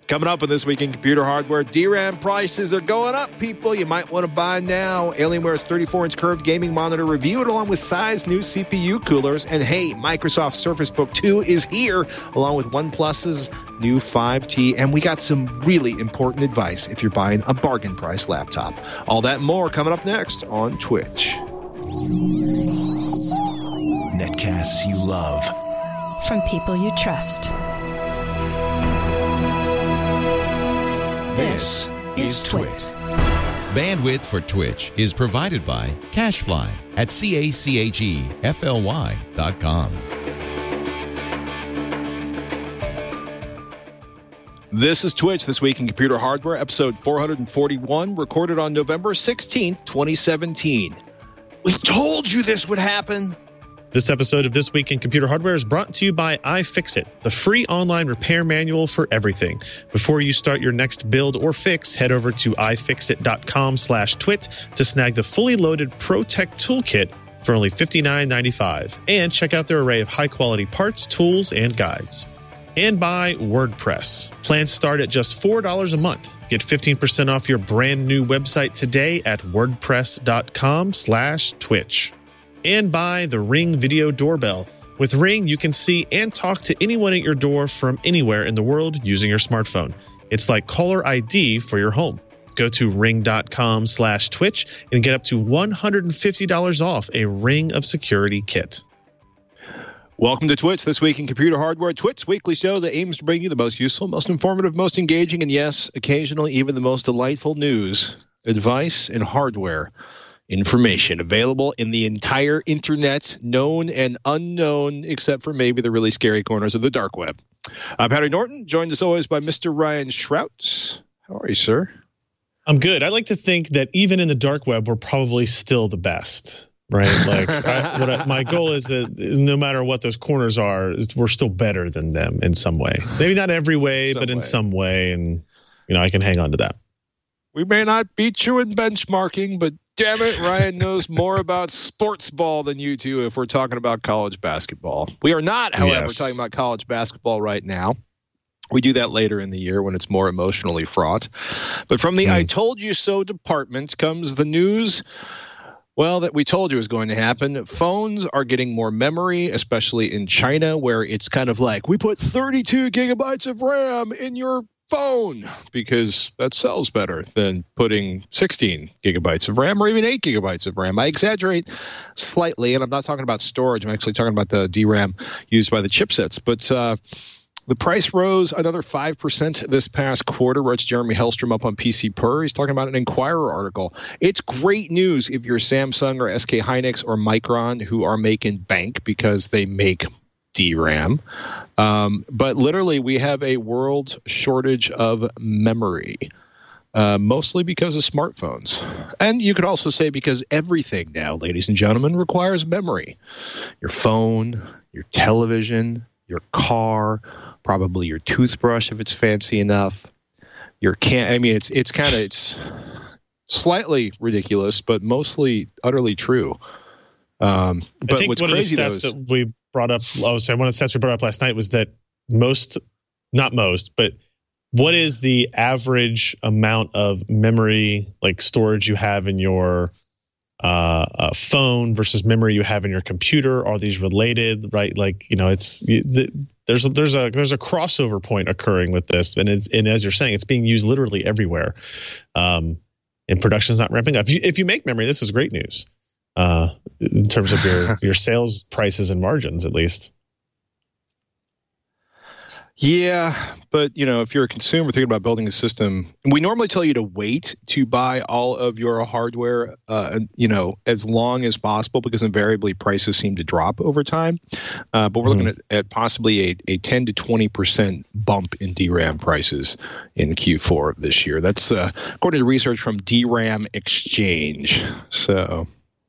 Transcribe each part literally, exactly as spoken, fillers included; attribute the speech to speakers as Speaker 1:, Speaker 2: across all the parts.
Speaker 1: Coming up on This Week in Computer Hardware, D RAM prices are going up, people. You might want to buy now. Alienware's thirty-four inch curved gaming monitor reviewed along with size new C P U coolers. And hey, Microsoft Surface Book two is here along with OnePlus's new five T. And we got some really important advice if you're buying a bargain price laptop. All that and more coming up next on Twitch.
Speaker 2: Netcasts you love.
Speaker 3: From people you trust.
Speaker 2: This is Twit.
Speaker 4: Bandwidth for Twitch is provided by CacheFly at C A C H E F L Y dot com.
Speaker 1: This is Twitch, This Week in Computer Hardware, episode four forty-one, recorded on November sixteenth, twenty seventeen. We told you this would happen.
Speaker 5: This episode of This Week in Computer Hardware is brought to you by iFixit, the free online repair manual for everything. Before you start your next build or fix, head over to ifixit.com slash twit to snag the fully loaded ProTech Toolkit for only fifty-nine ninety-five. And check out their array of high-quality parts, tools, and guides. And by WordPress. Plans start at just four dollars a month. Get fifteen percent off your brand new website today at wordpress.com slash twitch. And by the Ring Video Doorbell. With Ring, you can see and talk to anyone at your door from anywhere in the world using your smartphone. It's like caller I D for your home. Go to ring.com slash twitch and get up to one hundred fifty dollars off a Ring of Security kit.
Speaker 1: Welcome to Twitch, This Week in Computer Hardware, Twit's weekly show that aims to bring you the most useful, most informative, most engaging, and yes, occasionally even the most delightful news, advice, and hardware information available in the entire internet, known and unknown, except for maybe the really scary corners of the dark web. I'm Patty Norton, joined as always by Mister Ryan Shrout. How are you, sir?
Speaker 5: I'm good. I like to think that even in the dark web, we're probably still the best, right? Like I, what I, my goal is that no matter what those corners are, we're still better than them in some way. Maybe not every way, some but in way. some way. And, you know, I can hang on to that.
Speaker 1: We may not beat you in benchmarking, but damn it, Ryan knows more about sports ball than you do if we're talking about college basketball. We are not, however, yes. talking about college basketball right now. We do that later in the year when it's more emotionally fraught. But from the mm. I told you so department comes the news, well, that we told you was going to happen. Phones are getting more memory, especially in China, where it's kind of like, we put thirty-two gigabytes of RAM in your phone because that sells better than putting sixteen gigabytes of RAM or even eight gigabytes of RAM. I exaggerate slightly, and I'm not talking about storage. I'm actually talking about the D RAM used by the chipsets. But uh, the price rose another five percent this past quarter, writes Jeremy Hellstrom up on P C Per. He's talking about an Inquirer article. It's great news if you're Samsung or S K Hynix or Micron, who are making bank because they make D RAM. Um, but literally, we have a world shortage of memory, uh, mostly because of smartphones. And you could also say because everything now, ladies and gentlemen, requires memory. Your phone, your television, your car, probably your toothbrush if it's fancy enough. Your can I mean, it's it's kind of it's slightly ridiculous, but mostly utterly true. Um, but
Speaker 5: I think
Speaker 1: what's
Speaker 5: one
Speaker 1: crazy
Speaker 5: of the stats
Speaker 1: though is,
Speaker 5: that we brought up, I was saying one of the stats we brought up last night was that most, not most, but what is the average amount of memory, like storage you have in your uh, uh, phone versus memory you have in your computer? Are these related, right? Like, you know, it's the, there's a, there's a there's a crossover point occurring with this, and it's, and as you're saying, it's being used literally everywhere. Um, and production's not ramping up. If you, if you make memory, this is great news. Uh, in terms of your, your sales prices and margins, at least.
Speaker 1: Yeah, but, you know, if you're a consumer thinking about building a system, we normally tell you to wait to buy all of your hardware, uh, you know, as long as possible, because invariably prices seem to drop over time. Uh, but we're mm-hmm. looking at, at possibly a, a ten to twenty percent bump in D RAM prices in Q four of this year. That's uh, according to research from D RAM Exchange. So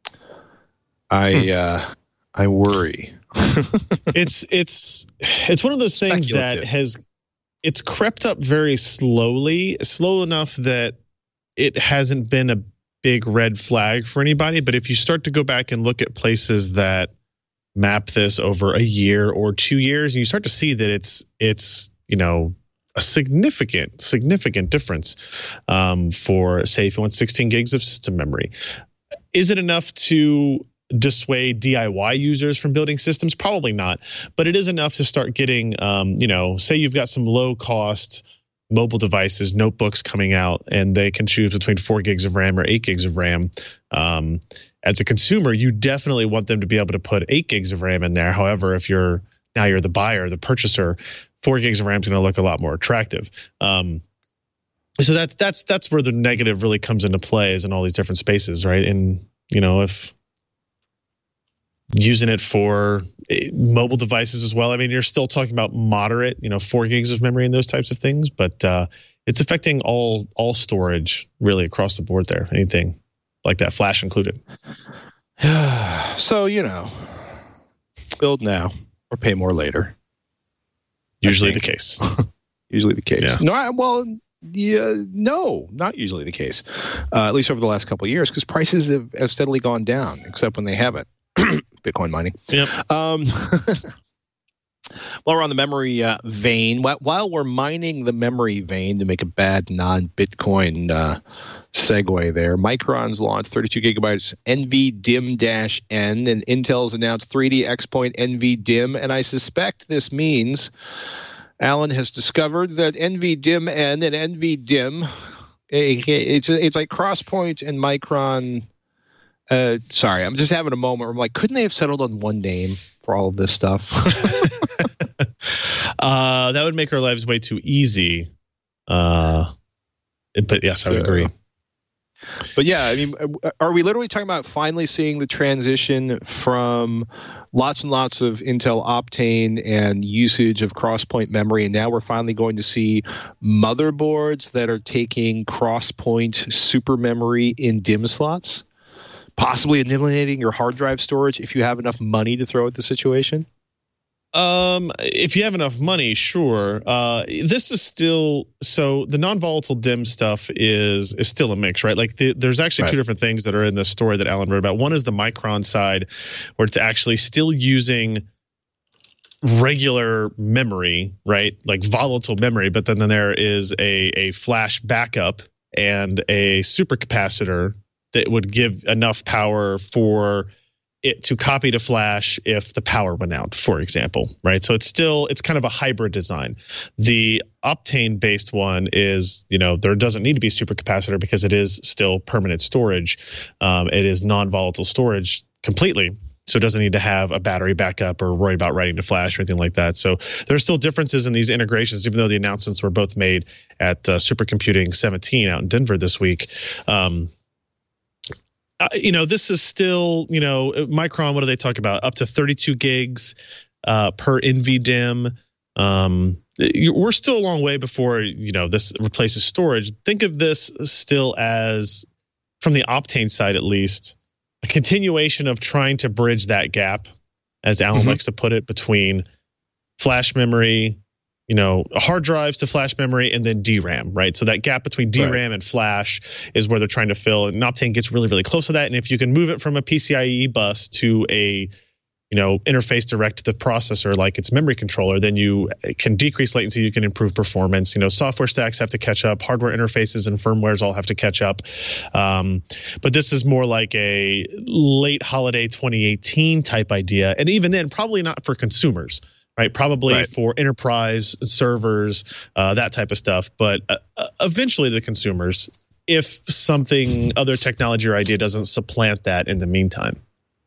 Speaker 1: I uh, I worry.
Speaker 5: it's it's it's one of those things that has it's crept up very slowly, slow enough that it hasn't been a big red flag for anybody. But if you start to go back and look at places that map this over a year or two years, and you start to see that it's it's you know a significant, significant difference um, for, say, if you want sixteen gigs of system memory. Is it enough to dissuade D I Y users from building systems? Probably not, but it is enough to start getting, um, you know, say you've got some low cost mobile devices, notebooks coming out, and they can choose between four gigs of RAM or eight gigs of RAM. Um, as a consumer, you definitely want them to be able to put eight gigs of RAM in there. However, if you're now you're the buyer, the purchaser, four gigs of RAM is going to look a lot more attractive. Um, so that's that's that's where the negative really comes into play, is in all these different spaces, right? And you know, if using it for mobile devices as well, I mean, you're still talking about moderate, you know, four gigs of memory and those types of things, but uh, it's affecting all all storage really across the board there. Anything like that, flash included.
Speaker 1: So, you know, build now or pay more later.
Speaker 5: Usually the case.
Speaker 1: Usually the case.
Speaker 5: Yeah.
Speaker 1: No, I, well, yeah, no, not usually the case. Uh, at least over the last couple of years, because prices have, have steadily gone down, except when they haven't. Bitcoin mining.
Speaker 5: Yep.
Speaker 1: Um, while we're on the memory uh, vein, while, while we're mining the memory vein to make a bad non-Bitcoin uh, segue there, Micron's launched thirty-two gigabytes NVDIMM-N, and Intel's announced three D X-Point NVDIMM, and I suspect this means Alan has discovered that NVDIMM-N and NVDIMM, it's it's like Crosspoint and Micron. Uh, sorry, I'm just having a moment where I'm like, couldn't they have settled on one name for all of this stuff?
Speaker 5: uh, that would make our lives way too easy. Uh, but yes, I would
Speaker 1: so,
Speaker 5: agree.
Speaker 1: But yeah, I mean, are we literally talking about finally seeing the transition from lots and lots of Intel Optane and usage of Crosspoint memory, and now we're finally going to see motherboards that are taking Crosspoint super memory in DIMM slots? Possibly eliminating your hard drive storage if you have enough money to throw at the situation?
Speaker 5: Um, if you have enough money, sure. Uh, this is still so the non-volatile DIMM stuff is is still a mix, right? Like the, there's actually right. two different things that are in the story that Alan wrote about. One is the Micron side, where it's actually still using regular memory, right? Like volatile memory, but then, then there is a a flash backup and a supercapacitor that would give enough power for it to copy to flash if the power went out, for example, right? So it's still, it's kind of a hybrid design. The Optane based one is, you know, there doesn't need to be supercapacitor because it is still permanent storage. Um, it is non-volatile storage completely. So it doesn't need to have a battery backup or worry about writing to flash or anything like that. So there's still differences in these integrations, even though the announcements were both made at uh, Supercomputing seventeen out in Denver this week. Um, Uh, you know, this is still, you know, Micron, what do they talk about? Up to thirty-two gigs uh, per NVDIMM. Um, we're still a long way before, you know, this replaces storage. Think of this still as, from the Optane side at least, a continuation of trying to bridge that gap, as Alan mm-hmm. likes to put it, between flash memory, you know, hard drives to flash memory, and then D RAM, right? So that gap between D RAM right. and flash is where they're trying to fill, and Optane gets really, really close to that. And if you can move it from a PCIe bus to a, you know, interface direct to the processor like its memory controller, then you can decrease latency, you can improve performance. You know, software stacks have to catch up, hardware interfaces and firmwares all have to catch up. Um, but this is more like a late holiday twenty eighteen type idea, and even then, probably not for consumers. Right, probably right. for enterprise servers, uh, that type of stuff. But uh, eventually, the consumers, if something other technology or idea doesn't supplant that in the meantime.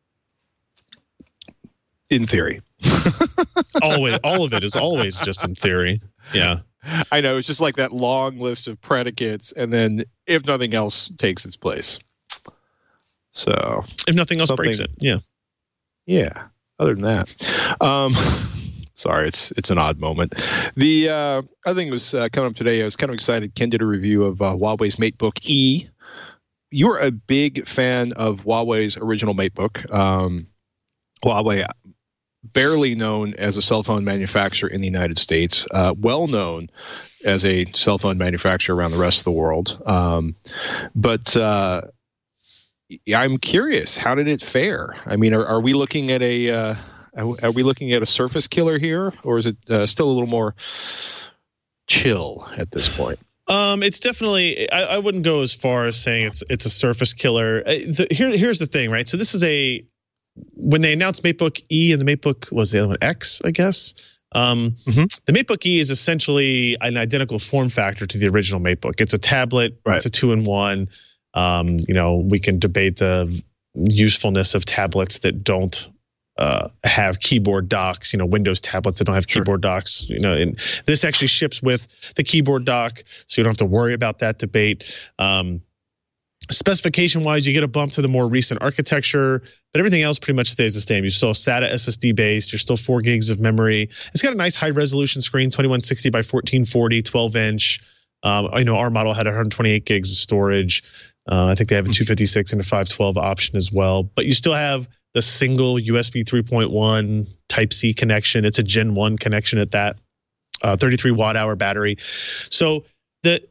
Speaker 1: In theory,
Speaker 5: always, all of it is always just in theory. Yeah,
Speaker 1: I know. It's just like that long list of predicates, and then if nothing else takes its place. So,
Speaker 5: if nothing else breaks it, yeah,
Speaker 1: yeah. Other than that, um. Sorry, it's it's an odd moment. The uh, other thing was uh, coming up today. I was kind of excited. Ken did a review of uh, Huawei's MateBook E. You're a big fan of Huawei's original MateBook. Um, Huawei, barely known as a cell phone manufacturer in the United States, uh, well known as a cell phone manufacturer around the rest of the world. Um, but uh, I'm curious, how did it fare? I mean, are, are we looking at a uh, Are we looking at a surface killer here, or is it uh, still a little more chill at this point?
Speaker 5: Um, it's definitely. I, I wouldn't go as far as saying it's it's a surface killer. Uh, the, here, here's the thing, right? So this is a when they announced MateBook E and the MateBook was the other one X, I guess. Um, mm-hmm. The MateBook E is essentially an identical form factor to the original MateBook. It's a tablet. Right. It's a two-in-one. Um, you know, we can debate the usefulness of tablets that don't uh, have keyboard docks, you know, Windows tablets that don't have sure. keyboard docks, you know, and this actually ships with the keyboard dock, so you don't have to worry about that debate. Um, specification wise, you get a bump to the more recent architecture, but everything else pretty much stays the same. You still SATA S S D based, you're still four gigs of memory. It's got a nice high resolution screen, twenty-one sixty by fourteen forty, twelve inch. Um, I know our model had one hundred twenty-eight gigs of storage. Uh, I think they have a two fifty-six and a five twelve option as well, but you still have the single U S B three point one Type-C connection. It's a Gen one connection at that, uh, thirty-three watt hour battery. So the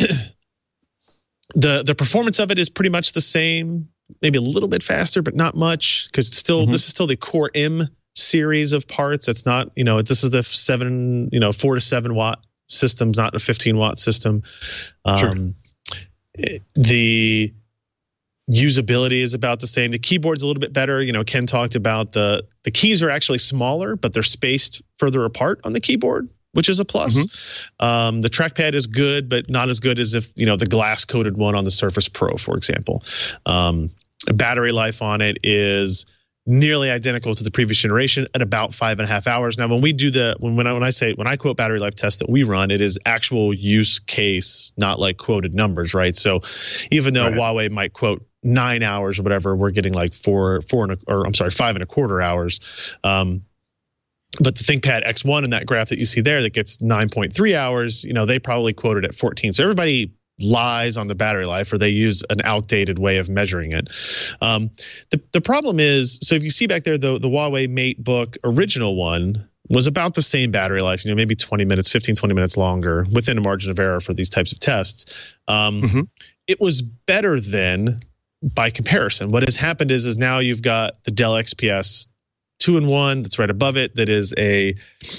Speaker 5: the the performance of it is pretty much the same, maybe a little bit faster, but not much, because it's still mm-hmm. this is still the Core M series of parts. It's not, you know, this is the seven, you know, four to seven watt systems, not a fifteen watt system. Um, sure. The usability is about the same. The keyboard's a little bit better. You know, Ken talked about the the keys are actually smaller, but they're spaced further apart on the keyboard, which is a plus. Mm-hmm. Um, the trackpad is good, but not as good as if, you know, the glass coated one on the Surface Pro, for example. Um, battery life on it is nearly identical to the previous generation at about five and a half hours. Now, when we do the when when I when I say when I quote battery life test that we run, it is actual use case, not like quoted numbers, right? So even though right. Huawei might quote nine hours or whatever, we're getting like four four and a, or I'm sorry five and a quarter hours. Um, but the ThinkPad X one in that graph that you see there that gets nine point three hours, you know, they probably quoted at fourteen. So everybody lies on the battery life, or they use an outdated way of measuring it. Um, the the problem is, so if you see back there, the the Huawei MateBook original one was about the same battery life, you know, maybe twenty minutes, fifteen, twenty minutes longer, within a margin of error for these types of tests. Um, mm-hmm. It was better then by comparison. What has happened is, is now you've got the Dell X P S two in one that's right above it. That is a,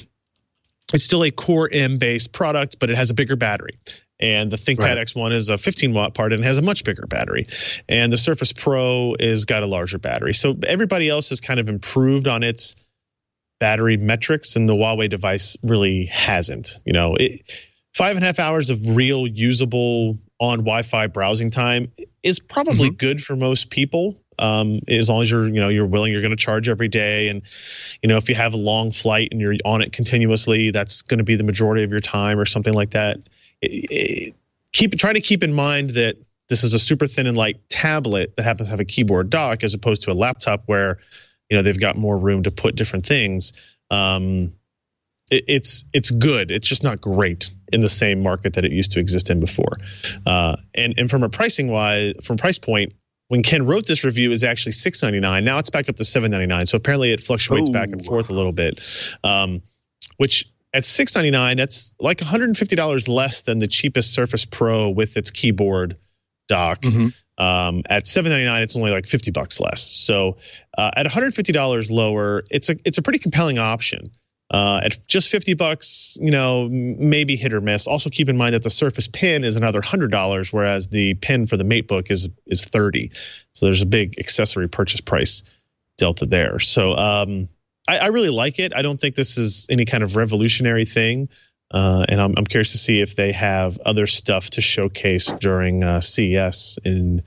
Speaker 5: it's still a Core M based product, but it has a bigger battery. And the ThinkPad right. X one is a fifteen watt part and has a much bigger battery. And the Surface Pro is got a larger battery. So everybody else has kind of improved on its battery metrics, and the Huawei device really hasn't. You know, it, five and a half hours of real usable on Wi-Fi browsing time is probably mm-hmm. good for most people. Um, as long as you're, you know, you're willing, you're going to charge every day. And, you know, if you have a long flight and you're on it continuously, that's going to be the majority of your time or something like that. It, it, keep try to keep in mind that this is a super thin and light tablet that happens to have a keyboard dock, as opposed to a laptop where, you know, they've got more room to put different things. Um, it, it's it's good. It's just not great in the same market that it used to exist in before. Uh, and and from a pricing wise, from price point, when Ken wrote this review, is actually six ninety-nine. Now it's back up to seven ninety-nine. So apparently it fluctuates Ooh. back and forth a little bit, um, which at six ninety-nine, that's like one hundred fifty dollars less than the cheapest Surface Pro with its keyboard dock. Mm-hmm. Um, at seven ninety-nine, it's only like fifty bucks less. So uh, at one hundred fifty dollars lower, it's a it's a pretty compelling option. Uh, at just fifty bucks, you know, maybe hit or miss. Also keep in mind that the Surface Pen is another one hundred dollars, whereas the pen for the MateBook is is thirty dollars. So there's a big accessory purchase price delta there. So um, I, I really like it. I don't think this is any kind of revolutionary thing. Uh, and I'm, I'm curious to see if they have other stuff to showcase during uh, C E S in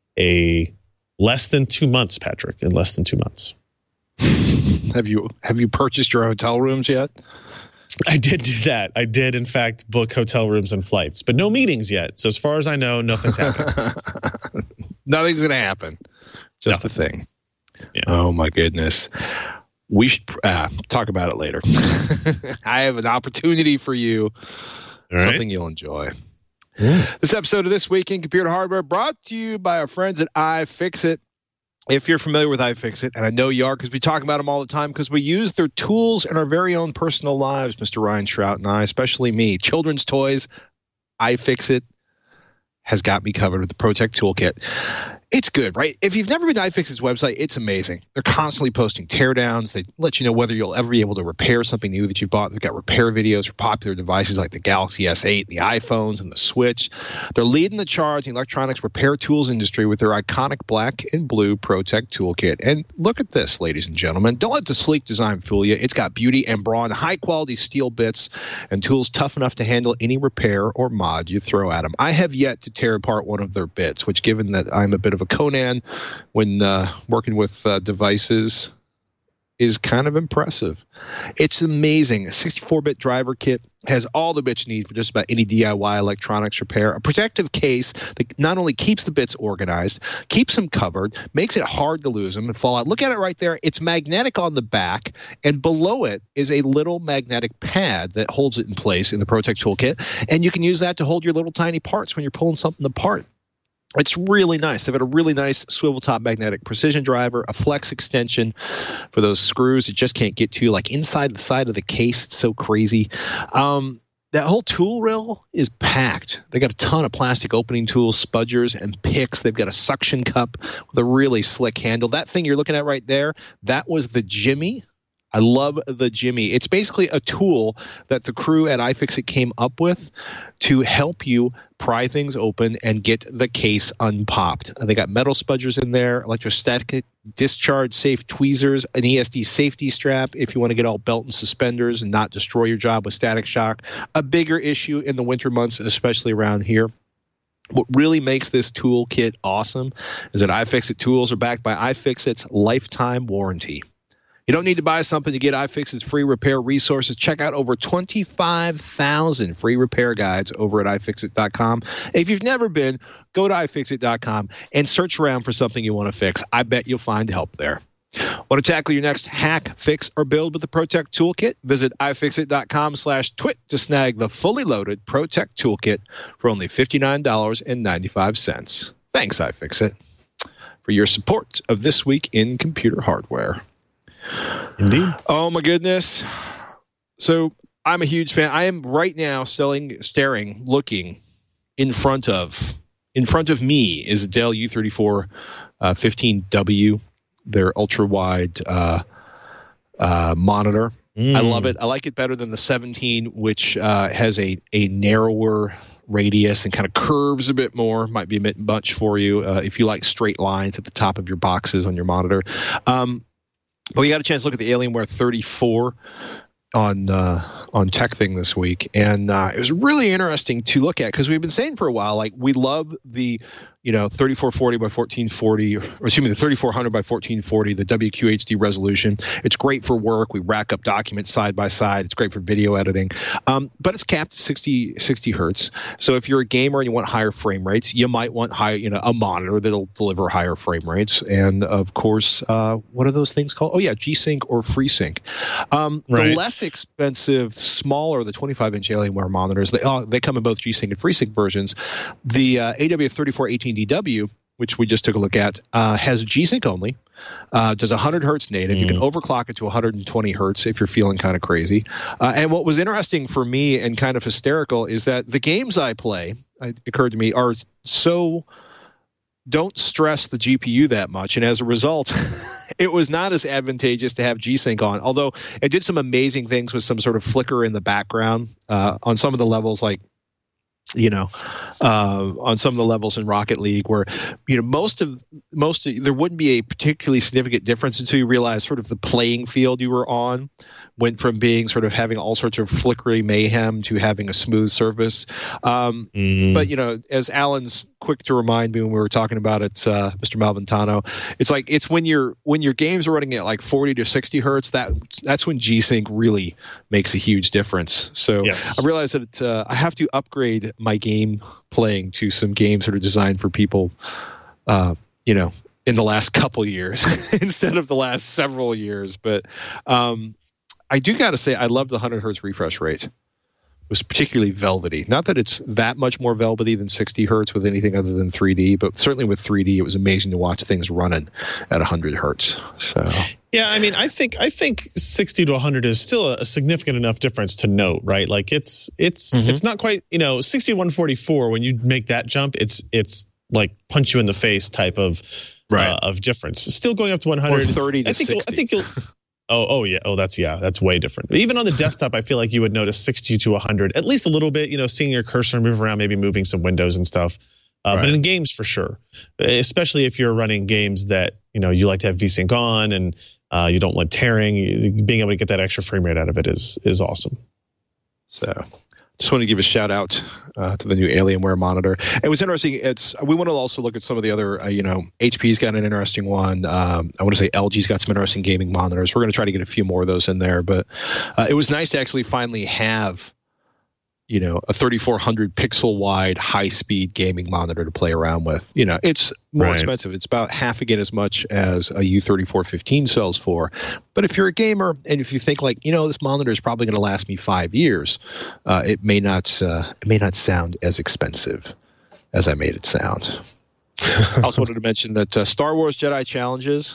Speaker 5: a less than two months, Patrick, in less than two months.
Speaker 1: Have you have you purchased your hotel rooms yet?
Speaker 5: I did do that. I did, in fact, book hotel rooms and flights, but no meetings yet. So as far as I know, nothing's happening.
Speaker 1: Nothing's going to happen. Just Nothing. a thing.
Speaker 5: Yeah.
Speaker 1: Oh, my goodness. We should uh, talk about it later. I have an opportunity for you, All something right. you'll enjoy. Yeah. This episode of This Week in Computer Hardware brought to you by our friends at iFixit. If you're familiar with iFixit, and I know you are because we talk about them all the time, because we use their tools in our very own personal lives, Mister Ryan Shrout and I, especially me. Children's toys, iFixit has got me covered with the ProTech Toolkit. It's good, right? If you've never been to iFixit's website, it's amazing. They're constantly posting teardowns. They let you know whether you'll ever be able to repair something new that you bought. They've got repair videos for popular devices like the Galaxy S eight, the iPhones, and the Switch. They're leading the charge in the electronics repair tools industry with their iconic black and blue ProTech toolkit. And look at this, ladies and gentlemen. Don't let the sleek design fool you. It's got beauty and brawn, high-quality steel bits, and tools tough enough to handle any repair or mod you throw at them. I have yet to tear apart one of their bits, which, given that I'm a bit of a Conan when uh, working with uh, devices, is kind of impressive. It's amazing. A sixty-four bit driver kit has all the bits you need for just about any D I Y electronics repair. A protective case that not only keeps the bits organized, keeps them covered, makes it hard to lose them and fall out. Look at it right there. It's magnetic on the back, and below it is a little magnetic pad that holds it in place in the ProTech toolkit, and you can use that to hold your little tiny parts when you're pulling something apart. It's really nice. They've got a really nice swivel top magnetic precision driver, a flex extension for those screws you just can't get to, like inside the side of the case. It's so crazy. Um, that whole tool rail is packed. They got a ton of plastic opening tools, spudgers, and picks. They've got a suction cup with a really slick handle. That thing you're looking at right there, that was the Jimmy. I love the Jimmy. It's basically a tool that the crew at iFixit came up with to help you pry things open and get the case unpopped. They got metal spudgers in there, electrostatic discharge safe tweezers, an E S D safety strap if you want to get all belt and suspenders and not destroy your job with static shock. A bigger issue in the winter months, especially around here. What really makes this toolkit awesome is that iFixit tools are backed by iFixit's lifetime warranty. You don't need to buy something to get iFixit's free repair resources. Check out over twenty-five thousand free repair guides over at i fix it dot com. If you've never been, go to i fix it dot com and search around for something you want to fix. I bet you'll find help there. Want to tackle your next hack, fix, or build with the ProTech Toolkit? Visit i fix it dot com slash twit to snag the fully loaded ProTech Toolkit for only fifty-nine dollars and ninety-five cents. Thanks, iFixit, for your support of This Week in Computer Hardware.
Speaker 5: Indeed.
Speaker 1: Oh my goodness. So I'm a huge fan. I am right now selling, staring, looking in front of, in front of me is a Dell U thirty-four uh, fifteen W, their ultra wide uh, uh, monitor. Mm. I love it. I like it better than the seventeen, which uh, has a, a narrower radius and kind of curves a bit more. Might be a bit much for you uh, if you like straight lines at the top of your boxes on your monitor. Um, But we got a chance to look at the Alienware thirty-four on uh, on TechThing this week, and uh, it was really interesting to look at because we've been saying for a while, like we love the you know thirty-four forty by fourteen forty, or excuse me, the thirty-four hundred by fourteen forty, the W Q H D resolution. It's great for work. We rack up documents side by side. It's great for video editing, um, but it's capped at sixty, sixty hertz. So if you're a gamer and you want higher frame rates, you might want high, you know, a monitor that'll deliver higher frame rates. And of course, uh, what are those things called? Oh yeah, G-Sync or FreeSync. Um, right. The less expensive, smaller, the twenty-five inch Alienware monitors, they uh, they come in both G-Sync and FreeSync versions. The uh, A W thirty-four eighteen D W, which we just took a look at, uh, has G-Sync only, uh, does one hundred hertz native. Mm. You can overclock it to one hundred twenty hertz if you're feeling kind of crazy. Uh, and what was interesting for me and kind of hysterical is that the games I play, it occurred to me, are so don't stress the G P U that much. And as a result, it was not as advantageous to have G-Sync on, although it did some amazing things with some sort of flicker in the background uh, on some of the levels, like you know, uh, on some of the levels in Rocket League where, you know, most of, most of, there wouldn't be a particularly significant difference until you realize sort of the playing field you were on went from being sort of having all sorts of flickery mayhem to having a smooth surface. Um, mm-hmm. But, you know, as Alan's quick to remind me when we were talking about it, uh, Mister Malventano, it's like, it's when you're, when your games are running at like forty to sixty hertz, that that's when G-Sync really makes a huge difference. So yes. I realized that uh, I have to upgrade my game playing to some games that are designed for people, uh, you know, in the last couple years instead of the last several years. But um, I do got to say, I love the one hundred hertz refresh rate. It was particularly velvety. Not that it's that much more velvety than sixty hertz with anything other than three D, but certainly with three D, it was amazing to watch things running at one hundred hertz. So.
Speaker 5: Yeah, I mean, I think I think sixty to one hundred is still a significant enough difference to note, right? Like it's it's mm-hmm. it's not quite, you know, sixty to one forty-four. When you make that jump, it's it's like punch you in the face type of
Speaker 1: right.
Speaker 5: uh, of difference. Still going up to one hundred.
Speaker 1: Or thirty to
Speaker 5: I think
Speaker 1: sixty.
Speaker 5: I think you'll. Oh, oh yeah. Oh, that's yeah. That's way different. Even on the desktop, I feel like you would notice sixty to one hundred, at least a little bit. You know, seeing your cursor move around, maybe moving some windows and stuff. Uh, right. But in games, for sure, especially if you're running games that you know you like to have VSync on and uh, you don't want tearing, being able to get that extra frame rate out of it is is awesome.
Speaker 1: So. Just want to give a shout out uh, to the new Alienware monitor. It was interesting. It's we want to also look at some of the other, uh, you know, H P's got an interesting one. Um, I want to say L G's got some interesting gaming monitors. We're going to try to get a few more of those in there. But uh, it was nice to actually finally have, you know, a thirty-four hundred pixel wide high speed gaming monitor to play around with. You know, it's more right. expensive. It's about half again as much as a U thirty-four fifteen sells for. But if you're a gamer and if you think like, you know, this monitor is probably going to last me five years, uh, it may not uh, it may not sound as expensive as I made it sound. I also wanted to mention that uh, Star Wars Jedi Challenges.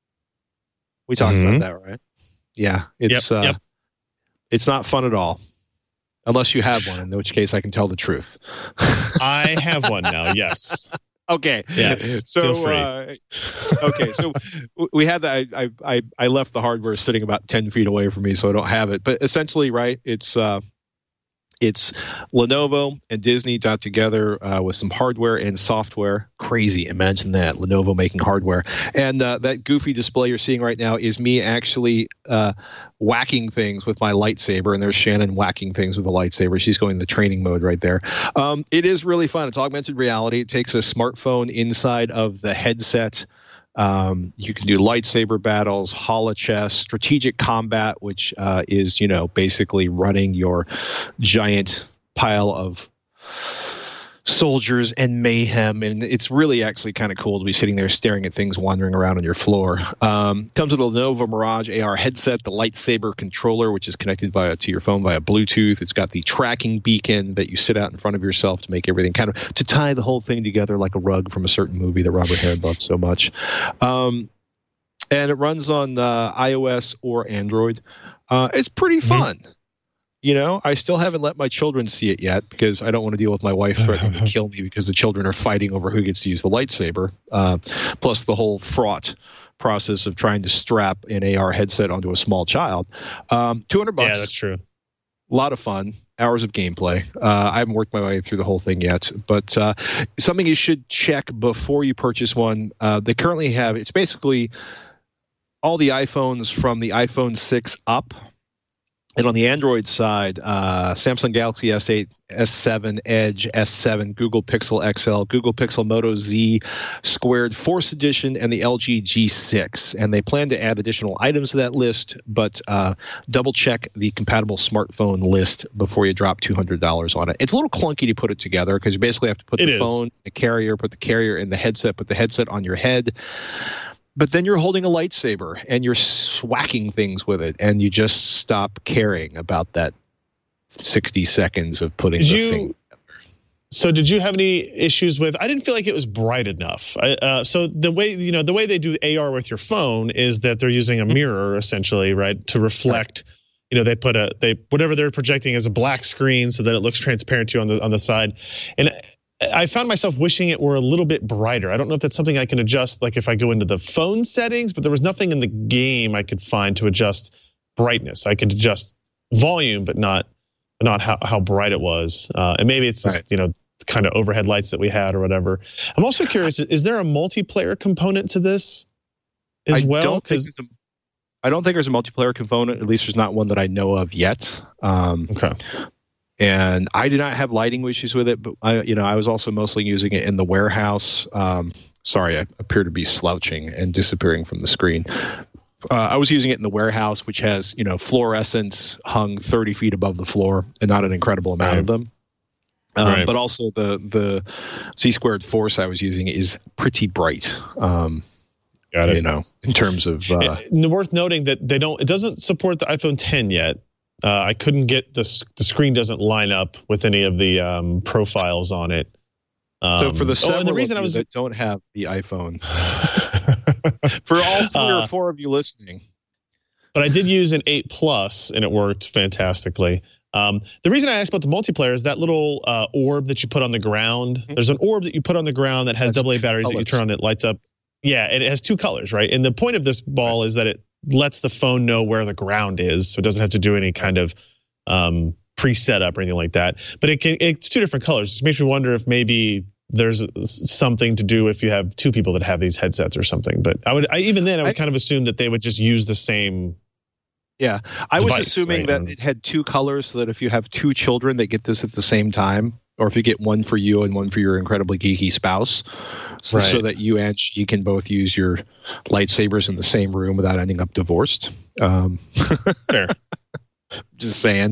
Speaker 1: We talked mm-hmm. about that, right? Yeah, it's yep, uh, yep. it's not fun at all. Unless you have one, in which case I can tell the truth.
Speaker 5: I have one now, yes.
Speaker 1: Okay.
Speaker 5: Yes.
Speaker 1: So, uh, okay. So we had that. I, I, I left the hardware sitting about ten feet away from me, so I don't have it. But essentially, right, it's uh, it's Lenovo and Disney got together uh, with some hardware and software. Crazy. Imagine that. Lenovo making hardware. And uh, that goofy display you're seeing right now is me actually uh, whacking things with my lightsaber. And there's Shannon whacking things with a lightsaber. She's going the training mode right there. Um, it is really fun. It's augmented reality. It takes a smartphone inside of the headset. Um, you can do lightsaber battles, holochess, strategic combat, which uh, is, you know, basically running your giant pile of soldiers and mayhem. And it's really actually kind of cool to be sitting there staring at things wandering around on your floor. Um, comes with a Lenovo Mirage A R headset, the lightsaber controller, which is connected via to your phone via Bluetooth. It's got the tracking beacon that you sit out in front of yourself to make everything kind of to tie the whole thing together like a rug from a certain movie that Robert Herod loved so much. Um, and it runs on uh, iOS or Android. Uh, it's pretty fun. Mm-hmm. You know, I still haven't let my children see it yet because I don't want to deal with my wife threatening to kill me because the children are fighting over who gets to use the lightsaber. Uh, plus the whole fraught process of trying to strap an A R headset onto a small child. Um, two hundred bucks.
Speaker 5: Yeah, that's true.
Speaker 1: A lot of fun. Hours of gameplay. Uh, I haven't worked my way through the whole thing yet, but uh, something you should check before you purchase one. Uh, they currently have, it's basically all the iPhones from the iPhone six up. And on the Android side, uh, Samsung Galaxy S eight, S seven, Edge, S seven, Google Pixel X L, Google Pixel Moto Z Squared Force Edition, and the L G G six. And they plan to add additional items to that list, but uh, double check the compatible smartphone list before you drop two hundred dollars on it. It's a little clunky to put it together because you basically have to put
Speaker 5: it
Speaker 1: the
Speaker 5: is.
Speaker 1: phone, the carrier, put the carrier in the headset, put the headset on your head. But then you're holding a lightsaber and you're swacking things with it, and you just stop caring about that sixty seconds of putting
Speaker 5: did
Speaker 1: the
Speaker 5: you,
Speaker 1: thing together.
Speaker 5: So did you have any issues with? I didn't feel like it was bright enough. I, uh, so the way you know the way they do A R with your phone is that they're using a mirror essentially, right, to reflect. You know, they put a they whatever they're projecting as a black screen so that it looks transparent to you on the on the side, and I found myself wishing it were a little bit brighter. I don't know if that's something I can adjust, like if I go into the phone settings, but there was nothing in the game I could find to adjust brightness. I could adjust volume, but not not how, how bright it was. Uh, and maybe it's just, right. you know, kind of overhead lights that we had or whatever. I'm also curious, is there a multiplayer component to this as
Speaker 1: I
Speaker 5: well?
Speaker 1: Don't think a, I don't think there's a multiplayer component. At least there's not one that I know of yet. Um,
Speaker 5: okay.
Speaker 1: And I did not have lighting issues with it, but I, you know, I was also mostly using it in the warehouse. Um, sorry, I appear to be slouching and disappearing from the screen. Uh, I was using it in the warehouse, which has, you know, fluorescents hung thirty feet above the floor, and not an incredible amount right. of them. Um, right. But also the the Z Squared Force I was using is pretty bright. Um,
Speaker 5: Got it.
Speaker 1: You know, in terms of uh,
Speaker 5: it, worth noting that they don't. It doesn't support the iPhone ten yet. Uh, I couldn't get the the screen doesn't line up with any of the um, profiles on it. Um,
Speaker 1: so for the several
Speaker 5: oh, and the reason
Speaker 1: of
Speaker 5: I was
Speaker 1: you that don't have the iPhone, for all three uh, or four of you listening,
Speaker 5: but I did use an eight Plus and it worked fantastically. Um, the reason I asked about the multiplayer is that little uh, orb that you put on the ground. Mm-hmm. There's an orb that you put on the ground that has That's double A batteries colors. That you turn on, it lights up. Yeah, and it has two colors, right? And the point of this ball right. is that it lets the phone know where the ground is, so it doesn't have to do any kind of um, pre-setup or anything like that. But it can, it's two different colors. It makes me wonder if maybe there's something to do if you have two people that have these headsets or something. But I would, I, even then, I would I, kind of assume that they would just use the same.
Speaker 1: Yeah, I
Speaker 5: device,
Speaker 1: was assuming
Speaker 5: right?
Speaker 1: that it had two colors, so that if you have two children, they get this at the same time, or if you get one for you and one for your incredibly geeky spouse, so, right. so that you and she can both use your lightsabers in the same room without ending up divorced. Um,
Speaker 5: Fair.
Speaker 1: Just saying.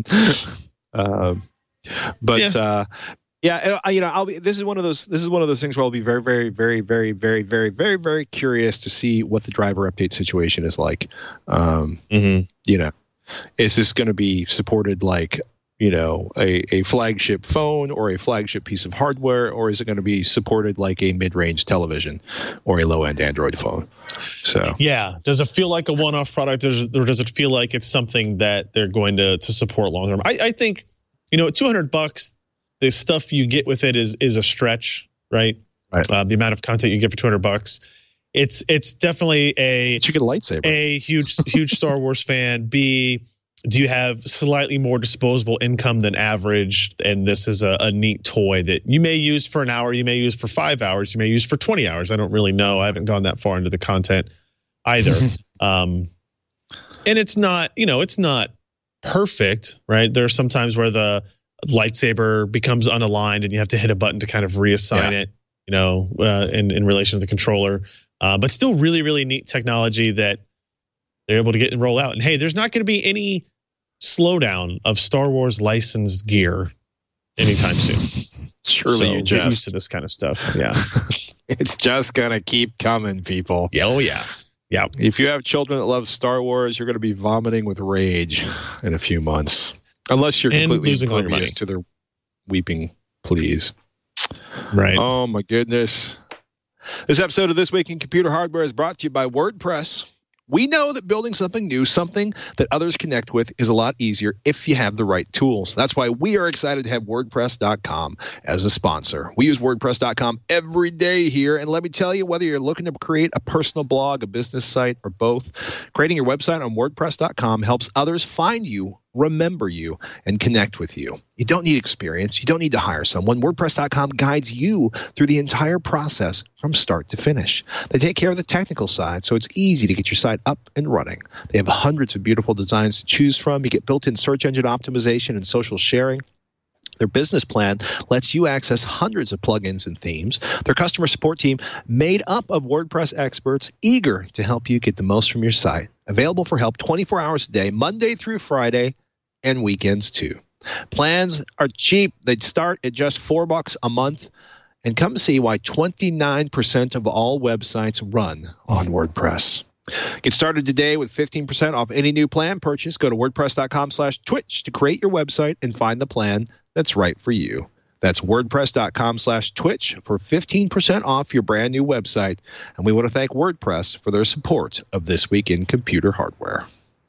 Speaker 1: Um, but yeah. Uh, yeah, you know, I'll be. This is one of those. This is one of those things where I'll be very, very, very, very, very, very, very, very curious to see what the driver update situation is like. Um,
Speaker 5: mm-hmm.
Speaker 1: You know, is this going to be supported like, you know, a, a flagship phone or a flagship piece of hardware, or is it going to be supported like a mid-range television or a low-end Android phone? So
Speaker 5: yeah, does it feel like a one-off product, or does it feel like it's something that they're going to to support long term? I, I think, you know, at two hundred bucks, the stuff you get with it is is a stretch, right?
Speaker 1: Right.
Speaker 5: Uh, the amount of content you get for two hundred bucks, it's it's definitely a
Speaker 1: but you get a lightsaber.
Speaker 5: A huge huge Star Wars fan. B, do you have slightly more disposable income than average? And this is a, a neat toy that you may use for an hour, you may use for five hours, you may use for twenty hours. I don't really know. I haven't gone that far into the content either. um, and it's not, you know, it's not perfect, right? There are some times where the lightsaber becomes unaligned and you have to hit a button to kind of reassign yeah. it, you know, uh, in, in relation to the controller. Uh, but still really, really neat technology that they're able to get and roll out. And hey, there's not going to be any slowdown of Star Wars licensed gear anytime soon.
Speaker 1: Surely
Speaker 5: so
Speaker 1: you
Speaker 5: get
Speaker 1: just
Speaker 5: used to this kind of stuff. Yeah.
Speaker 1: It's just going to keep coming, people.
Speaker 5: Yeah, oh, yeah. Yeah.
Speaker 1: If you have children that love Star Wars, you're going to be vomiting with rage in a few months. Unless you're
Speaker 5: and
Speaker 1: completely
Speaker 5: losing all your money
Speaker 1: to their weeping pleas.
Speaker 5: Right.
Speaker 1: Oh, my goodness. This episode of This Week in Computer Hardware is brought to you by WordPress. We know that building something new, something that others connect with, is a lot easier if you have the right tools. That's why we are excited to have WordPress dot com as a sponsor. We use WordPress dot com every day here, and let me tell you, whether you're looking to create a personal blog, a business site, or both, creating your website on WordPress dot com helps others find you, remember you, and connect with you. You don't need experience. You don't need to hire someone. WordPress dot com guides you through the entire process from start to finish. They take care of the technical side, so it's easy to get your site up and running. They have hundreds of beautiful designs to choose from. You get built-in search engine optimization and social sharing. Their business plan lets you access hundreds of plugins and themes. Their customer support team, made up of WordPress experts, eager to help you get the most from your site. Available for help twenty-four hours a day, Monday through Friday, and weekends too. Plans are cheap. They'd start at just four bucks a month. And come see why twenty-nine percent of all websites run on WordPress. Get started today with fifteen percent off any new plan purchase. Go to WordPress dot com slash Twitch to create your website and find the plan that's right for you. That's WordPress dot com slash Twitch for fifteen percent off your brand new website. And we want to thank WordPress for their support of This Week in Computer Hardware.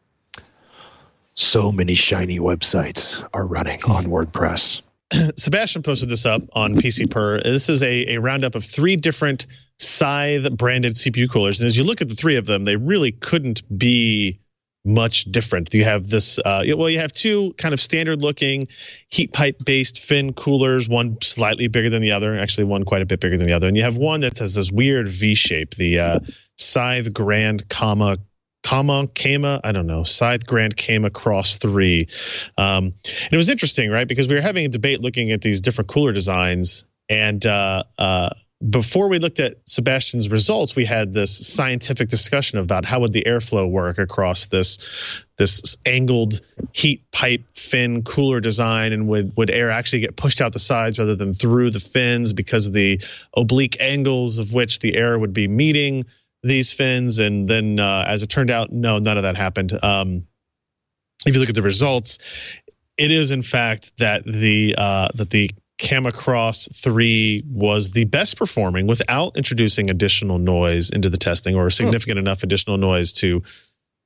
Speaker 1: So many shiny websites are running on WordPress.
Speaker 5: Sebastian posted this up on P C Per. This is a, a roundup of three different Scythe branded C P U coolers. And as you look at the three of them, they really couldn't be much different. You have this, uh, well, you have two kind of standard looking heat pipe based fin coolers, one slightly bigger than the other, actually one quite a bit bigger than the other. And you have one that has this weird V shape, the uh, Scythe Grand Comma Comma, Kama, I don't know, Scythe Grand Kama Cross three. Um, and it was interesting, right? Because we were having a debate looking at these different cooler designs. And uh, uh, before we looked at Sebastian's results, we had this scientific discussion about how would the airflow work across this this angled heat pipe fin cooler design, and would, would air actually get pushed out the sides rather than through the fins because of the oblique angles of which the air would be meeting these fins. And then uh, as it turned out, no, none of that happened. Um, if you look at the results, it is in fact that the uh, that the Kama Cross three was the best performing without introducing additional noise into the testing, or significant oh. enough additional noise to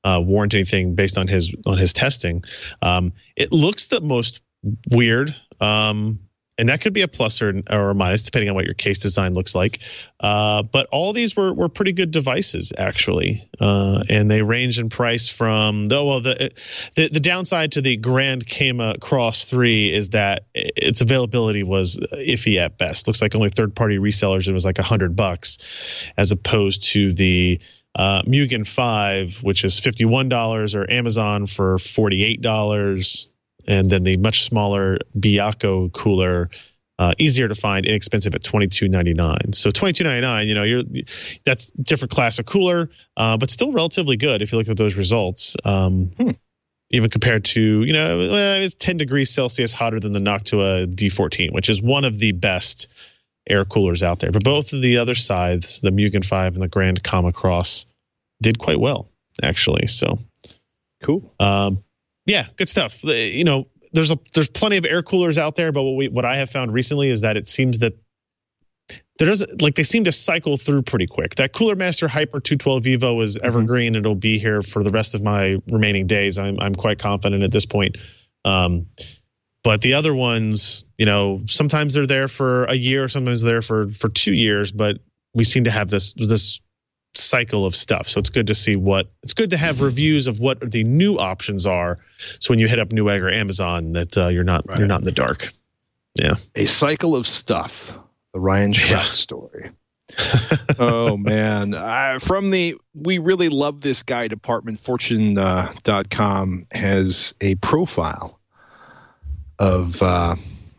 Speaker 5: uh, warrant anything based on his on his testing. Um, it looks the most weird, um, and that could be a plus or, or a minus depending on what your case design looks like. Uh, but all these were were pretty good devices actually, uh, and they range in price from the well the, the the downside to the Grand Kama Cross three is that its availability was iffy at best. Looks like only third party resellers it was like a hundred bucks, as opposed to the uh, Mugen five, which is fifty-one dollars, or Amazon for forty-eight dollars. And then the much smaller Byaku cooler, uh, easier to find, inexpensive at twenty-two ninety-nine. So twenty-two ninety-nine, you know, you're that's a different class of cooler, uh, but still relatively good if you look at those results. Um, hmm. Even compared to, you know, well, it's ten degrees Celsius hotter than the Noctua D fourteen, which is one of the best air coolers out there. But both of the other sides, the Mugen five and the Grand Kama Cross, did quite well, actually. So
Speaker 1: cool.
Speaker 5: Um, Yeah, good stuff. You know, there's a there's plenty of air coolers out there, but what we what I have found recently is that it seems that there doesn't like they seem to cycle through pretty quick. That Cooler Master Hyper two twelve Vivo is evergreen. Mm-hmm. It'll be here for the rest of my remaining days. I'm I'm quite confident at this point. Um, but the other ones, you know, sometimes they're there for a year, sometimes they're there for for two years. But we seem to have this this. cycle of stuff. So it's good to see what it's good to have reviews of what the new options are. So when you hit up Newegg or Amazon, that uh, you're not right. you're not in the dark. Yeah,
Speaker 1: a cycle of stuff. The Ryan Schreck yeah. story. Oh man, uh, from the we really love this guy department. Fortune dot com uh, has a profile of uh,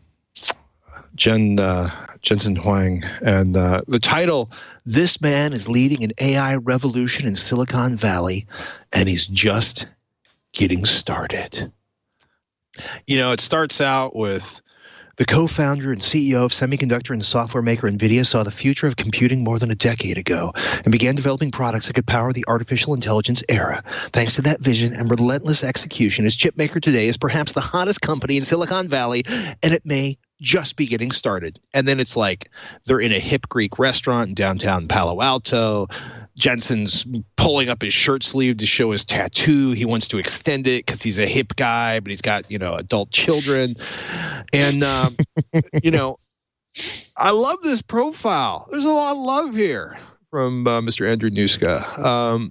Speaker 1: Jen. Uh, Jensen Huang, and uh, the title, "This man is leading an A I revolution in Silicon Valley, and he's just getting started." You know, it starts out with the co-founder and C E O of semiconductor and software maker NVIDIA saw the future of computing more than a decade ago and began developing products that could power the artificial intelligence era. Thanks to that vision and relentless execution, his chipmaker today is perhaps the hottest company in Silicon Valley, and it may just be getting started. And then it's like they're in a hip Greek restaurant in downtown Palo Alto. Jensen's pulling up his shirt sleeve to show his tattoo. He wants to extend it because he's a hip guy, but he's got, you know, adult children. And, um, you know, I love this profile. There's a lot of love here from uh, Mister Andrew Nuska. Um,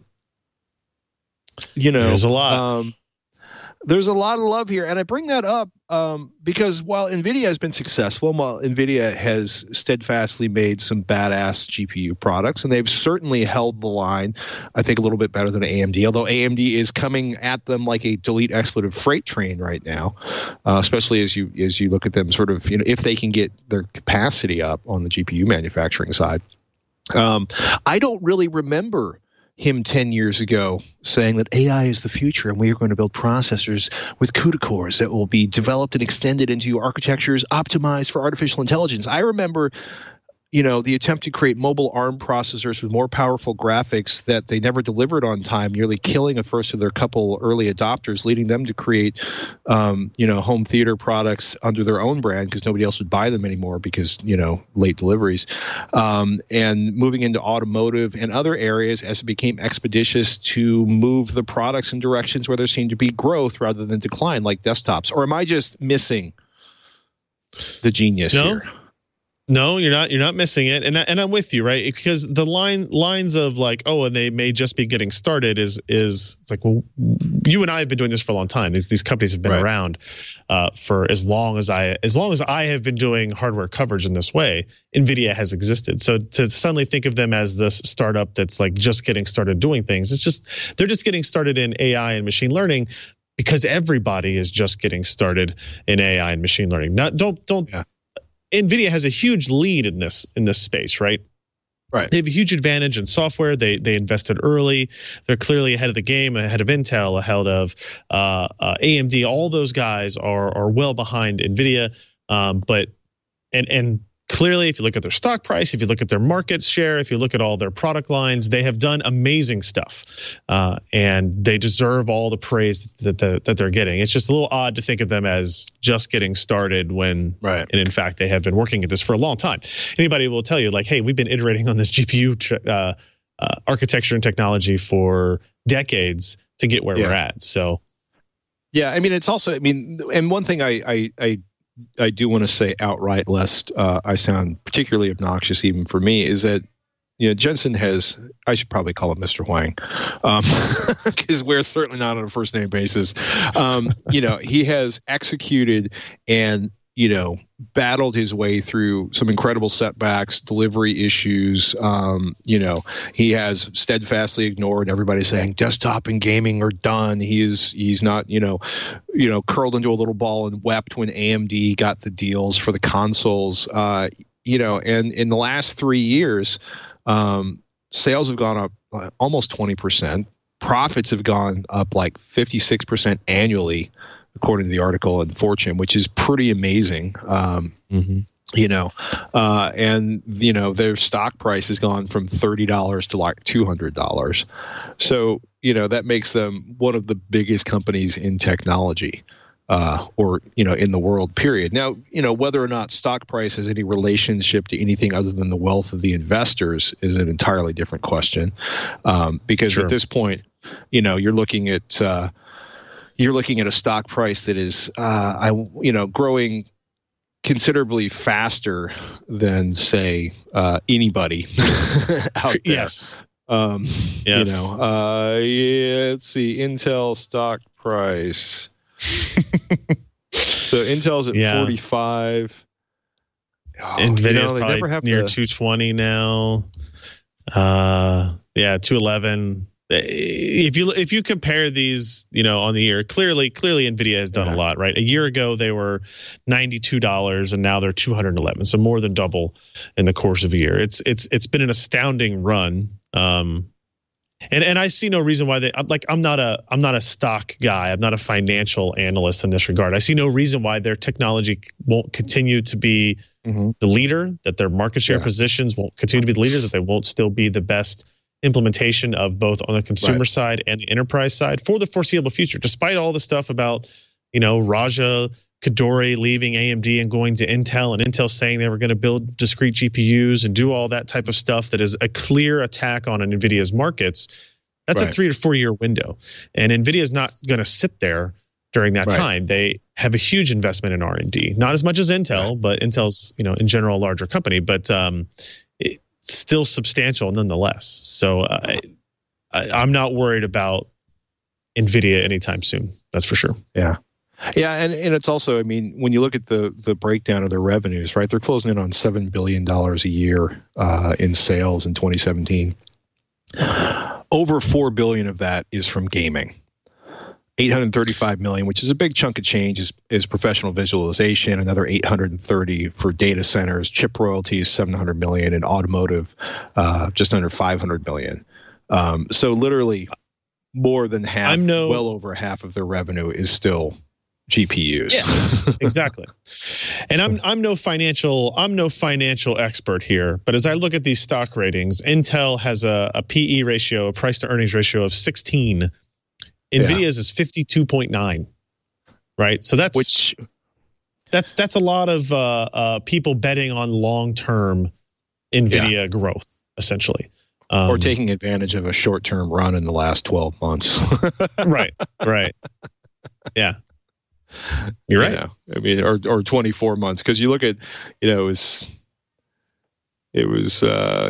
Speaker 1: you know,
Speaker 5: there's a lot.
Speaker 1: Um, There's a lot of love here, and I bring that up um, because while NVIDIA has been successful, while NVIDIA has steadfastly made some badass G P U products, and they've certainly held the line, I think, a little bit better than A M D, although A M D is coming at them like a delete expletive freight train right now, uh, especially as you as you look at them sort of, you know, if they can get their capacity up on the G P U manufacturing side. Um, I don't really remember him ten years ago saying that A I is the future and we are going to build processors with CUDA cores that will be developed and extended into architectures optimized for artificial intelligence. I remember, you know, the attempt to create mobile ARM processors with more powerful graphics that they never delivered on time, nearly killing a first of their couple early adopters, leading them to create, um, you know, home theater products under their own brand because nobody else would buy them anymore because, you know, late deliveries. Um, and moving into automotive and other areas as it became expeditious to move the products in directions where there seemed to be growth rather than decline, like desktops. Or am I just missing the genius
Speaker 5: no.
Speaker 1: here?
Speaker 5: No, you're not. You're not missing it, and and I'm with you, right? Because the line lines of like, oh, and they may just be getting started is is it's like, well, you and I have been doing this for a long time. These these companies have been right. around uh, for as long as I as long as I have been doing hardware coverage in this way. NVIDIA has existed. So to suddenly think of them as this startup that's like just getting started doing things, it's just they're just getting started in A I and machine learning. Because everybody is just getting started in A I and machine learning. Not don't don't. Yeah. NVIDIA has a huge lead in this in this space, right?
Speaker 1: Right.
Speaker 5: They have a huge advantage in software. They they invested early. They're clearly ahead of the game, ahead of Intel, ahead of uh, uh, A M D. All those guys are are well behind NVIDIA. Um, but and and clearly, if you look at their stock price, if you look at their market share, if you look at all their product lines, they have done amazing stuff, uh, and they deserve all the praise that the, that they're getting. It's just a little odd to think of them as just getting started when,
Speaker 1: right.
Speaker 5: and in fact, they have been working at this for a long time. Anybody will tell you, like, hey, we've been iterating on this G P U tr- uh, uh, architecture and technology for decades to get where
Speaker 1: Yeah.
Speaker 5: we're at. So,
Speaker 1: yeah, I mean, it's also, I mean, and one thing I I I, I do want to say outright, lest uh, I sound particularly obnoxious even for me, is that, you know, Jensen has, I should probably call him Mister Huang, because um, we're certainly not on a first name basis. Um, you know, he has executed and, you know, battled his way through some incredible setbacks, delivery issues. Um, you know, he has steadfastly ignored everybody saying desktop and gaming are done. He is, he's not, you know, you know, curled into a little ball and wept when A M D got the deals for the consoles. Uh, you know, and in the last three years, um, sales have gone up uh, almost twenty percent. Profits have gone up like fifty-six percent annually, according to the article in Fortune, which is pretty amazing. Um,
Speaker 5: mm-hmm.
Speaker 1: You know, uh, and, you know, their stock price has gone from thirty dollars to like two hundred dollars. So, you know, that makes them one of the biggest companies in technology, uh, or, you know, in the world, period. Now, you know, whether or not stock price has any relationship to anything other than the wealth of the investors is an entirely different question. Um, because
Speaker 5: Sure.
Speaker 1: at this point, you know, you're looking at, uh, you're looking at a stock price that is, uh, I, you know, growing considerably faster than, say, uh, anybody out there.
Speaker 5: Yes.
Speaker 1: Um,
Speaker 5: Yes.
Speaker 1: You know, uh, yeah, let's see, Intel stock price. So Intel's at
Speaker 5: Yeah.
Speaker 1: forty-five. Oh,
Speaker 5: Nvidia's
Speaker 1: you know, they
Speaker 5: probably
Speaker 1: never have
Speaker 5: near
Speaker 1: to,
Speaker 5: two twenty now. Uh, yeah, two eleven. If you if you compare these, you know, on the year, clearly clearly Nvidia has done
Speaker 1: Yeah.
Speaker 5: a lot, right? A year ago they were ninety-two dollars and now they're two hundred eleven, so more than double in the course of a year. It's it's it's been an astounding run. Um, and and I see no reason why they I'm like I'm not a I'm not a stock guy. I'm not a financial analyst in this regard. I see no reason why their technology won't continue to be
Speaker 1: mm-hmm.
Speaker 5: the leader, that their market share
Speaker 1: Yeah.
Speaker 5: positions won't continue to be the leader, that they won't still be the best implementation of both on the consumer
Speaker 1: Right.
Speaker 5: side and the enterprise side for the foreseeable future, despite all the stuff about, you know, Raja Kaduri leaving A M D and going to Intel, and Intel saying they were going to build discrete G P Us and do all that type of stuff that is a clear attack on NVIDIA's markets. That's
Speaker 1: Right.
Speaker 5: a three to four year window. And NVIDIA is not going to sit there during that
Speaker 1: Right.
Speaker 5: time. They have a huge investment in R and D, not as much as Intel,
Speaker 1: Right.
Speaker 5: but Intel's, you know, in general, a larger company, but um, it's still substantial nonetheless. So uh, I, I'm not worried about NVIDIA anytime soon. That's for sure.
Speaker 1: Yeah. Yeah, and, and it's also, I mean, when you look at the the breakdown of their revenues, right, they're closing in on seven billion dollars a year uh, in sales in twenty seventeen. Over four billion dollars of that is from gaming. eight hundred thirty-five million dollars, which is a big chunk of change, is, is professional visualization. Another eight hundred thirty for data centers, chip royalties, seven hundred million dollars, and automotive, uh, just under five hundred million dollars. Um, so literally more than half,
Speaker 5: I'm no-
Speaker 1: well over half of their revenue is still G P Us.
Speaker 5: Yeah, exactly. And I'm I'm no financial I'm no financial expert here, but as I look at these stock ratings, Intel has a, a P E ratio, a price to earnings ratio of sixteen. NVIDIA's is fifty-two point nine. Right? So that's
Speaker 1: Which
Speaker 5: that's that's a lot of uh, uh, people betting on long-term NVIDIA yeah. growth, essentially. Um,
Speaker 1: or taking advantage of a short-term run in the last twelve months.
Speaker 5: Right, right. Yeah. You're right.
Speaker 1: You know, I mean, or or twenty-four months, because you look at, you know, it was it was uh,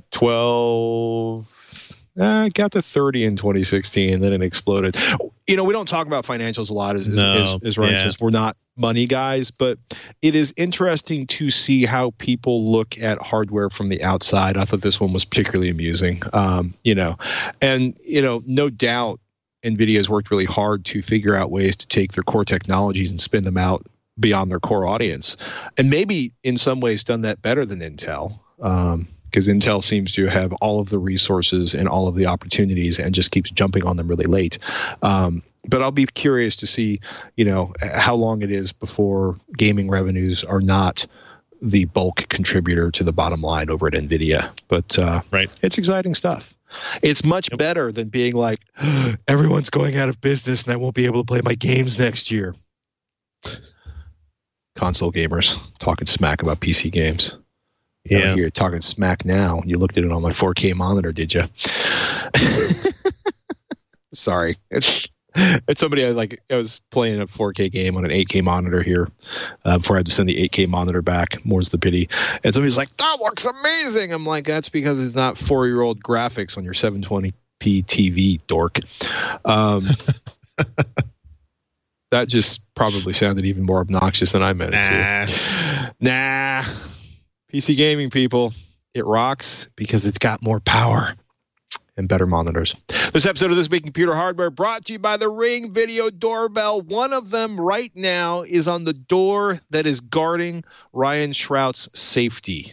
Speaker 1: twelve. Uh, got to thirty in twenty sixteen, and then it exploded. You know, we don't talk about financials a lot as
Speaker 5: no,
Speaker 1: as, as Ryan
Speaker 5: yeah.
Speaker 1: says. We're not money guys, but it is interesting to see how people look at hardware from the outside. I thought this one was particularly amusing. Um, you know, and you know, no doubt, NVIDIA has worked really hard to figure out ways to take their core technologies and spin them out beyond their core audience, and maybe in some ways done that better than Intel. Um, because Intel seems to have all of the resources and all of the opportunities and just keeps jumping on them really late. Um, but I'll be curious to see, you know, how long it is before gaming revenues are not the bulk contributor to the bottom line over at NVIDIA. But uh,
Speaker 5: right.
Speaker 1: It's exciting stuff. It's much yep. better than being like, everyone's going out of business and I won't be able to play my games next year. Console gamers talking smack about P C games.
Speaker 5: Yeah.
Speaker 1: You're talking smack now. You looked at it on my four K monitor, did you? Sorry. It's, it's somebody I like. I was playing a four K game on an eight K monitor here uh, before I had to send the eight K monitor back. More's the pity. And somebody's like, that looks amazing. I'm like, that's because it's not four-year-old graphics on your seven twenty p T V, dork. Um, that just probably sounded even more obnoxious than I meant it
Speaker 5: nah.
Speaker 1: to. Nah. P C gaming, people, it rocks because it's got more power and better monitors. This episode of This Week in Computer Hardware brought to you by the Ring Video Doorbell. One of them right now is on the door that is guarding Ryan Shrout's safety.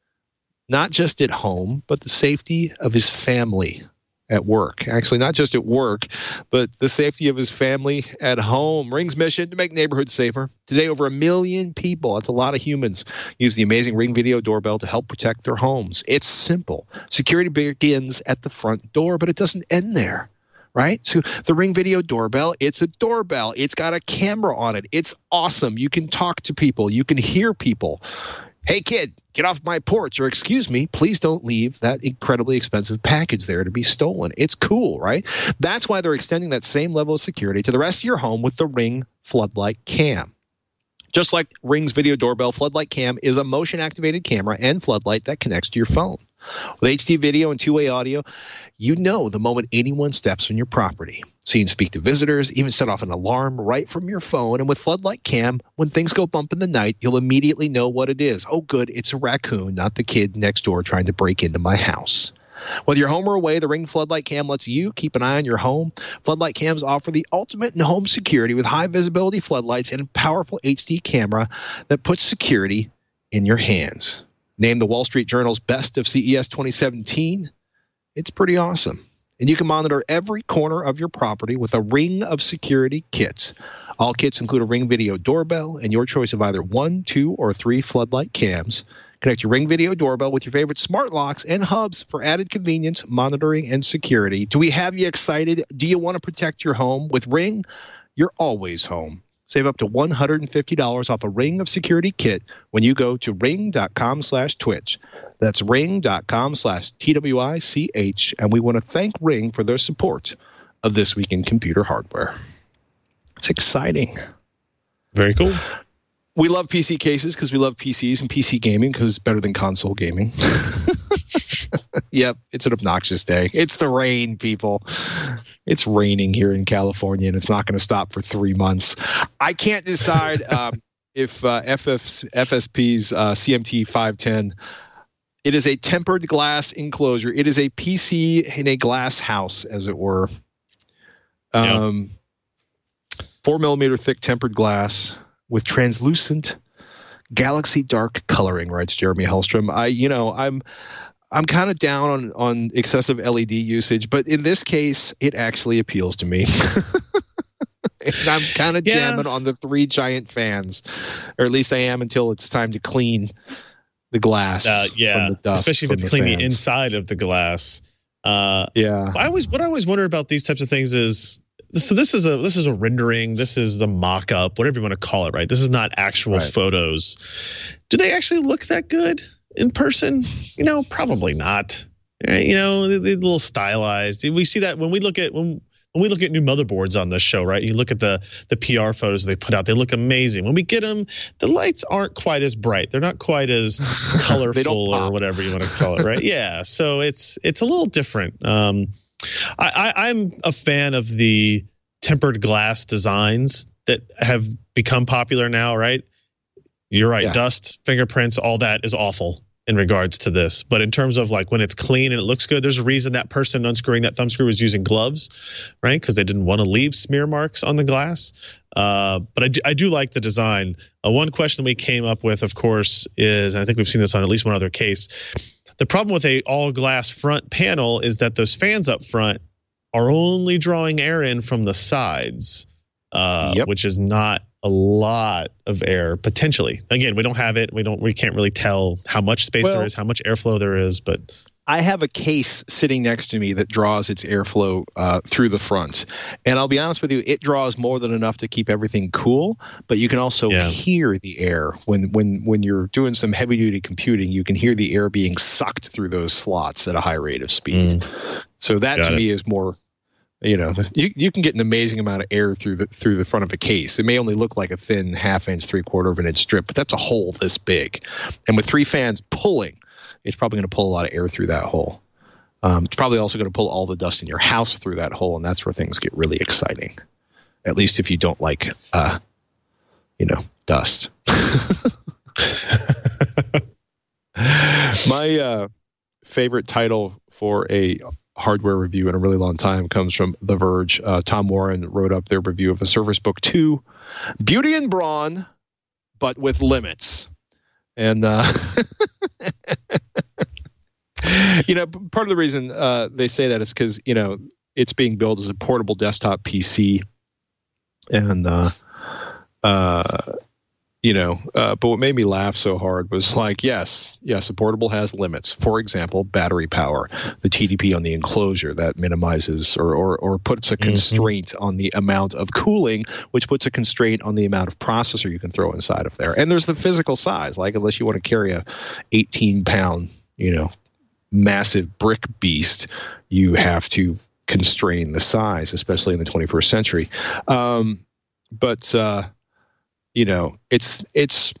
Speaker 1: Not just at home, but the safety of his family at work. Actually, not just at work, but the safety of his family at home. Ring's mission to make neighborhoods safer. Today, over a million people, that's a lot of humans, use the amazing Ring Video Doorbell to help protect their homes. It's simple. Security begins at the front door, but it doesn't end there, right? So the Ring Video Doorbell, it's a doorbell. It's got a camera on it. It's awesome. You can talk to people. You can hear people. Hey, kid, get off my porch, or excuse me, please don't leave that incredibly expensive package there to be stolen. It's cool, right? That's why they're extending that same level of security to the rest of your home with the Ring Floodlight Cam. Just like Ring's Video Doorbell, Floodlight Cam is a motion-activated camera and floodlight that connects to your phone. With H D video and two-way audio, you know the moment anyone steps on your property. So you can speak to visitors, even set off an alarm right from your phone. And with Floodlight Cam, when things go bump in the night, you'll immediately know what it is. Oh, good, it's a raccoon, not the kid next door trying to break into my house. Whether you're home or away, the Ring Floodlight Cam lets you keep an eye on your home. Floodlight Cams offer the ultimate in home security with high visibility floodlights and a powerful H D camera that puts security in your hands. Named the Wall Street Journal's best of C E S twenty seventeen, it's pretty awesome. And you can monitor every corner of your property with a ring of security kits. All kits include a Ring Video Doorbell and your choice of either one, two, or three floodlight cams. Connect your Ring Video Doorbell with your favorite smart locks and hubs for added convenience, monitoring, and security. Do we have you excited? Do you want to protect your home? With Ring, you're always home. Save up to one hundred fifty dollars off a Ring of Security kit when you go to ring.com slash Twitch. That's ring.com slash T W I C H. And we want to thank Ring for their support of This Week in Computer Hardware. It's exciting.
Speaker 5: Very cool.
Speaker 1: We love P C cases because we love P Cs and P C gaming because it's better than console gaming. Yep, it's an obnoxious day. It's the rain, people. It's raining here in California, and it's not going to stop for three months. I can't decide um, if uh, F F's, F S P's uh, C M T five ten, it is a tempered glass enclosure. It is a P C in a glass house, as it were. Um, yep. Four millimeter thick tempered glass with translucent galaxy dark coloring, writes Jeremy Hellstrom. I, you know, I'm... I'm kind of down on, on excessive L E D usage, but in this case, it actually appeals to me. And I'm kind of
Speaker 5: yeah.
Speaker 1: jamming on the three giant fans, or at least I am until it's time to clean the glass.
Speaker 5: Uh, yeah,
Speaker 1: from the dust
Speaker 5: especially if
Speaker 1: from
Speaker 5: it's
Speaker 1: the
Speaker 5: cleaning
Speaker 1: fans.
Speaker 5: inside of the glass. Uh,
Speaker 1: yeah,
Speaker 5: I always what I always wonder about these types of things is so this is a this is a rendering, this is the mock-up, whatever you want to call it, right? This is not actual
Speaker 1: right.
Speaker 5: photos. Do they actually look that good in person? You know, probably not. Right? You know, they're, they're a little stylized. We see that when we look at when when we look at new motherboards on this show, right? You look at the the P R photos they put out; they look amazing. When we get them, the lights aren't quite as bright. They're not quite as colorful or whatever you want to call it, right? Yeah. So it's it's a little different. Um, I, I, I'm a fan of the tempered glass designs that have become popular now, right? You're right.
Speaker 1: Yeah.
Speaker 5: Dust, fingerprints, all that is awful in regards to this. But in terms of like when it's clean and it looks good, there's a reason that person unscrewing that thumb screw was using gloves, right? Because they didn't want to leave smear marks on the glass. Uh, but I do, I do like the design. Uh, one question we came up with, of course, is, and I think we've seen this on at least one other case, the problem with a all glass front panel is that those fans up front are only drawing air in from the sides, uh,
Speaker 1: yep.
Speaker 5: which is not a lot of air potentially. Again, we don't have it. We don't. We can't really tell how much space
Speaker 1: well,
Speaker 5: there is, how much airflow there is. But
Speaker 1: I have a case sitting next to me that draws its airflow uh, through the front. And I'll be honest with you, it draws more than enough to keep everything cool, but you can also yeah. hear the air. When, when, when you're doing some heavy-duty computing, you can hear the air being sucked through those slots at a high rate of speed. Mm. So that, Got to it. me, is more... You know, you, you can get an amazing amount of air through the through the front of a case. It may only look like a thin half inch, three quarter of an inch strip, but that's a hole this big. And with three fans pulling, it's probably going to pull a lot of air through that hole. Um, it's probably also going to pull all the dust in your house through that hole, and that's where things get really exciting. At least if you don't like, uh, you know, dust. My uh, favorite title for a hardware review in a really long time comes from The Verge. Uh, Tom Warren wrote up their review of the Surface Book two, Beauty and Brawn, but with limits. And, uh, you know, part of the reason uh, they say that is because, you know, it's being built as a portable desktop P C. And, uh, uh, you know, uh, but what made me laugh so hard was like, yes, yes, a portable has limits. For example, battery power, the T D P on the enclosure that minimizes or or, or puts a constraint mm-hmm. on the amount of cooling, which puts a constraint on the amount of processor you can throw inside of there. And there's the physical size, like unless you want to carry a eighteen pound, you know, massive brick beast, you have to constrain the size, especially in the twenty-first century. Um, but, uh, You know, it's it's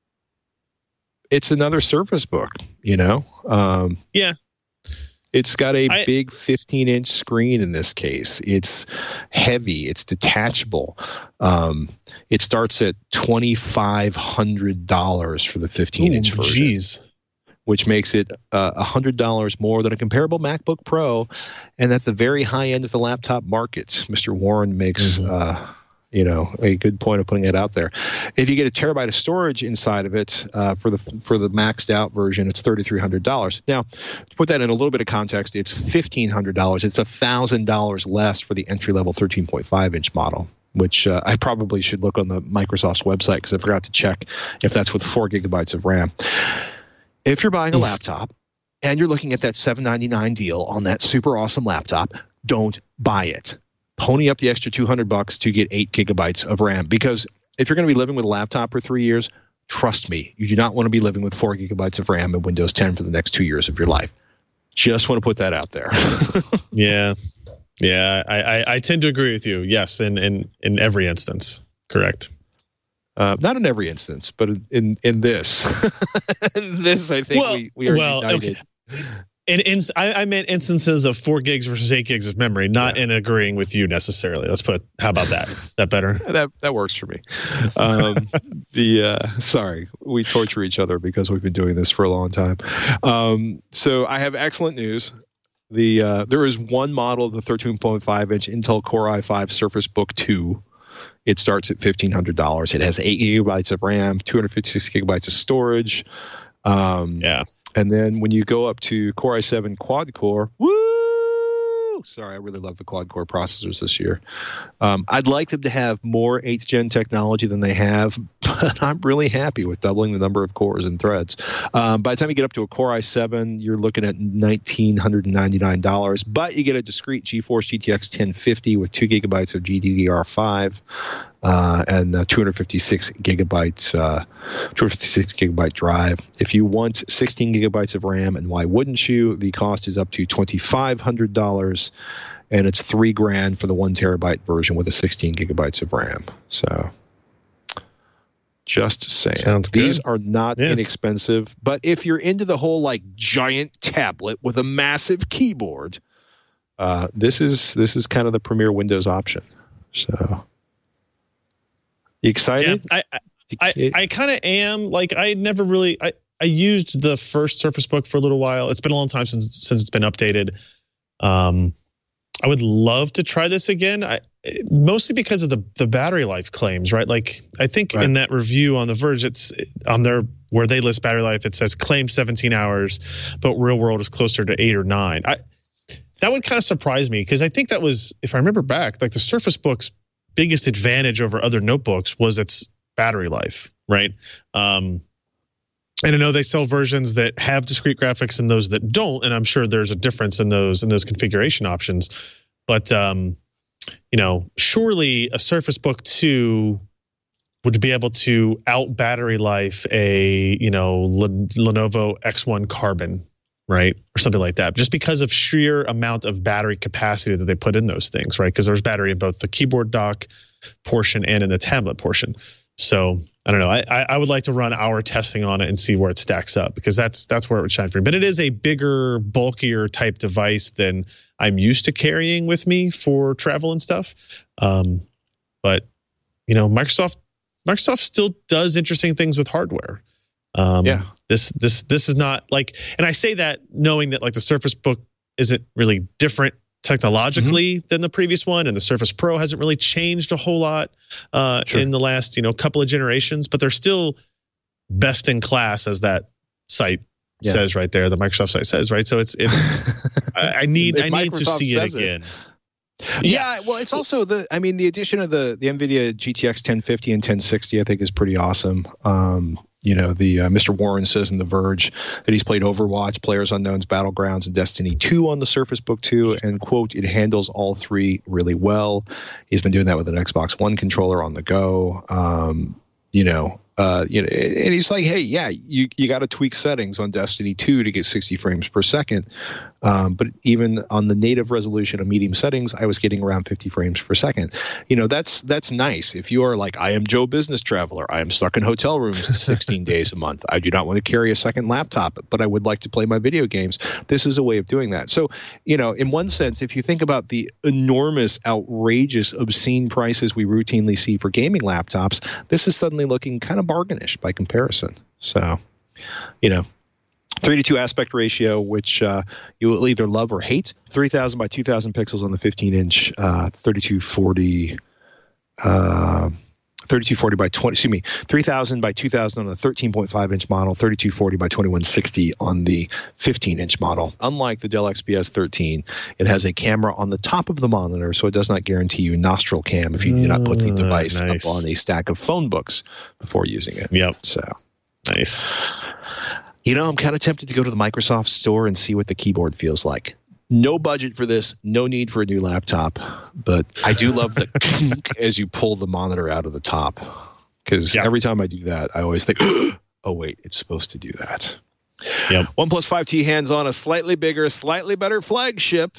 Speaker 1: it's another Surface Book, you know. Um,
Speaker 5: yeah,
Speaker 1: it's got a
Speaker 5: I,
Speaker 1: big fifteen inch screen in this case. It's heavy. It's detachable. Um, it starts at twenty-five hundred dollars for the fifteen inch version.
Speaker 5: Geez.
Speaker 1: Which makes it uh, one hundred dollars more than a comparable MacBook Pro, and at the very high end of the laptop market. Mister Warren makes. Mm-hmm. Uh, You know, a good point of putting it out there. If you get a terabyte of storage inside of it uh, for the for the maxed out version, it's thirty-three hundred dollars. Now, to put that in a little bit of context, it's fifteen hundred dollars. It's one thousand dollars less for the entry level thirteen point five inch model, which uh, I probably should look on the Microsoft's website because I forgot to check if that's with four gigabytes of RAM. If you're buying a laptop and you're looking at that seven ninety-nine deal on that super awesome laptop, don't buy it. Pony up the extra two hundred bucks to get eight gigabytes of RAM, because if you're going to be living with a laptop for three years, trust me, you do not want to be living with four gigabytes of RAM and Windows ten for the next two years of your life. Just want to put that out there.
Speaker 5: yeah. Yeah. I, I, I tend to agree with you. Yes. In, in, in every instance. Correct.
Speaker 1: Uh, not in every instance, but in, in, in this, in this, I think well, we, we are
Speaker 5: well,
Speaker 1: united.
Speaker 5: Okay. In, in, I, I meant instances of four gigs versus eight gigs of memory, not yeah. in agreeing with you necessarily. Let's put. How about that? Is that better?
Speaker 1: that that works for me. Um, the uh, sorry, we torture each other because we've been doing this for a long time. Um, so I have excellent news. The uh, there is one model of the thirteen point five inch Intel Core i five Surface Book two. It starts at fifteen hundred dollars. It has eight gigabytes of RAM, two hundred fifty-six gigabytes of storage. Um,
Speaker 5: yeah.
Speaker 1: And then when you go up to Core i seven Quad Core, woo! Sorry, I really love the Quad Core processors this year. Um, I'd like them to have more eighth gen technology than they have, but I'm really happy with doubling the number of cores and threads. Um, by the time you get up to a Core i seven, you're looking at one thousand nine hundred ninety-nine dollars, but you get a discrete GeForce G T X ten fifty with two gigabytes of G D D R five. Uh, and uh, two hundred fifty-six gigabytes, uh, two hundred fifty-six gigabyte drive. If you want sixteen gigabytes of RAM, and why wouldn't you? The cost is up to twenty-five hundred dollars, and it's three grand for the one terabyte version with a sixteen gigabytes of RAM. So, just saying,
Speaker 5: sounds good.
Speaker 1: These are not yeah. inexpensive. But if you're into the whole like giant tablet with a massive keyboard, uh, this is this is kind of the premier Windows option. So. You excited?
Speaker 5: Yeah, I I, I, I kind of am. Like I never really I, I used the first Surface Book for a little while. It's been a long time since since it's been updated. Um, I would love to try this again. I, mostly because of the the battery life claims, right? Like I think right. in that review on The Verge, it's on their where they list battery life. It says claim seventeen hours, but real world is closer to eight or nine. I that would kind of surprise me because I think that was, if I remember back, like the Surface Book's biggest advantage over other notebooks was its battery life, right? Um, And I know they sell versions that have discrete graphics and those that don't, and I'm sure there's a difference in those in those configuration options. But um, you know, surely a Surface Book two would be able to out battery life a you know Lenovo X one Carbon, right, or something like that, just because of sheer amount of battery capacity that they put in those things, right? Because there's battery in both the keyboard dock portion and in the tablet portion. So I don't know. I, I would like to run our testing on it and see where it stacks up, because that's that's where it would shine for me. But it is a bigger, bulkier type device than I'm used to carrying with me for travel and stuff. Um, but you know, Microsoft Microsoft still does interesting things with hardware. Um, yeah. This this this is not like, and I say that knowing that like the Surface Book isn't really different technologically mm-hmm. than the previous one, and the Surface Pro hasn't really changed a whole lot uh, sure. in the last you know couple of generations, but they're still best in class, as that site yeah. says right there. The Microsoft site says, right. So it's it's I, I need I need to see it again.
Speaker 1: It. Yeah, well, it's also the. I mean, the addition of the the NVIDIA G T X ten fifty and ten sixty, I think, is pretty awesome. Um, You know, the uh, Mister Warren says in The Verge that he's played Overwatch, PlayerUnknown's Battlegrounds, and Destiny two on the Surface Book two, and, quote, it handles all three really well. He's been doing that with an Xbox One controller on the go. Um, you know, uh, you know, and he's like, hey, yeah, you, you got to tweak settings on Destiny two to get sixty frames per second. Um, but even on the native resolution of medium settings, I was getting around fifty frames per second. You know, that's that's nice. If you are like, I am Joe Business Traveler, I am stuck in hotel rooms sixteen days a month. I do not want to carry a second laptop, but I would like to play my video games. This is a way of doing that. So, you know, in one sense, if you think about the enormous, outrageous, obscene prices we routinely see for gaming laptops, this is suddenly looking kind of bargainish by comparison. So, you know, three to two aspect ratio, which uh, you will either love or hate. three thousand by two thousand pixels on the fifteen inch, uh, thirty-two forty, uh, thirty-two forty by twenty. Excuse me, three thousand by two thousand on the thirteen point five inch model, thirty-two forty by twenty-one sixty on the fifteen inch model. Unlike the Dell X P S thirteen, it has a camera on the top of the monitor, so it does not guarantee you nostril cam if you do not put the device uh, nice. up on a stack of phone books before using it.
Speaker 5: Yep.
Speaker 1: So
Speaker 5: nice.
Speaker 1: You know, I'm kind of tempted to go to the Microsoft store and see what the keyboard feels like. No budget for this, no need for a new laptop, but I do love the as you pull the monitor out of the top, because yeah. every time I do that, I always think, oh, wait, it's supposed to do that.
Speaker 5: Yep.
Speaker 1: OnePlus five T hands on a slightly bigger, slightly better flagship,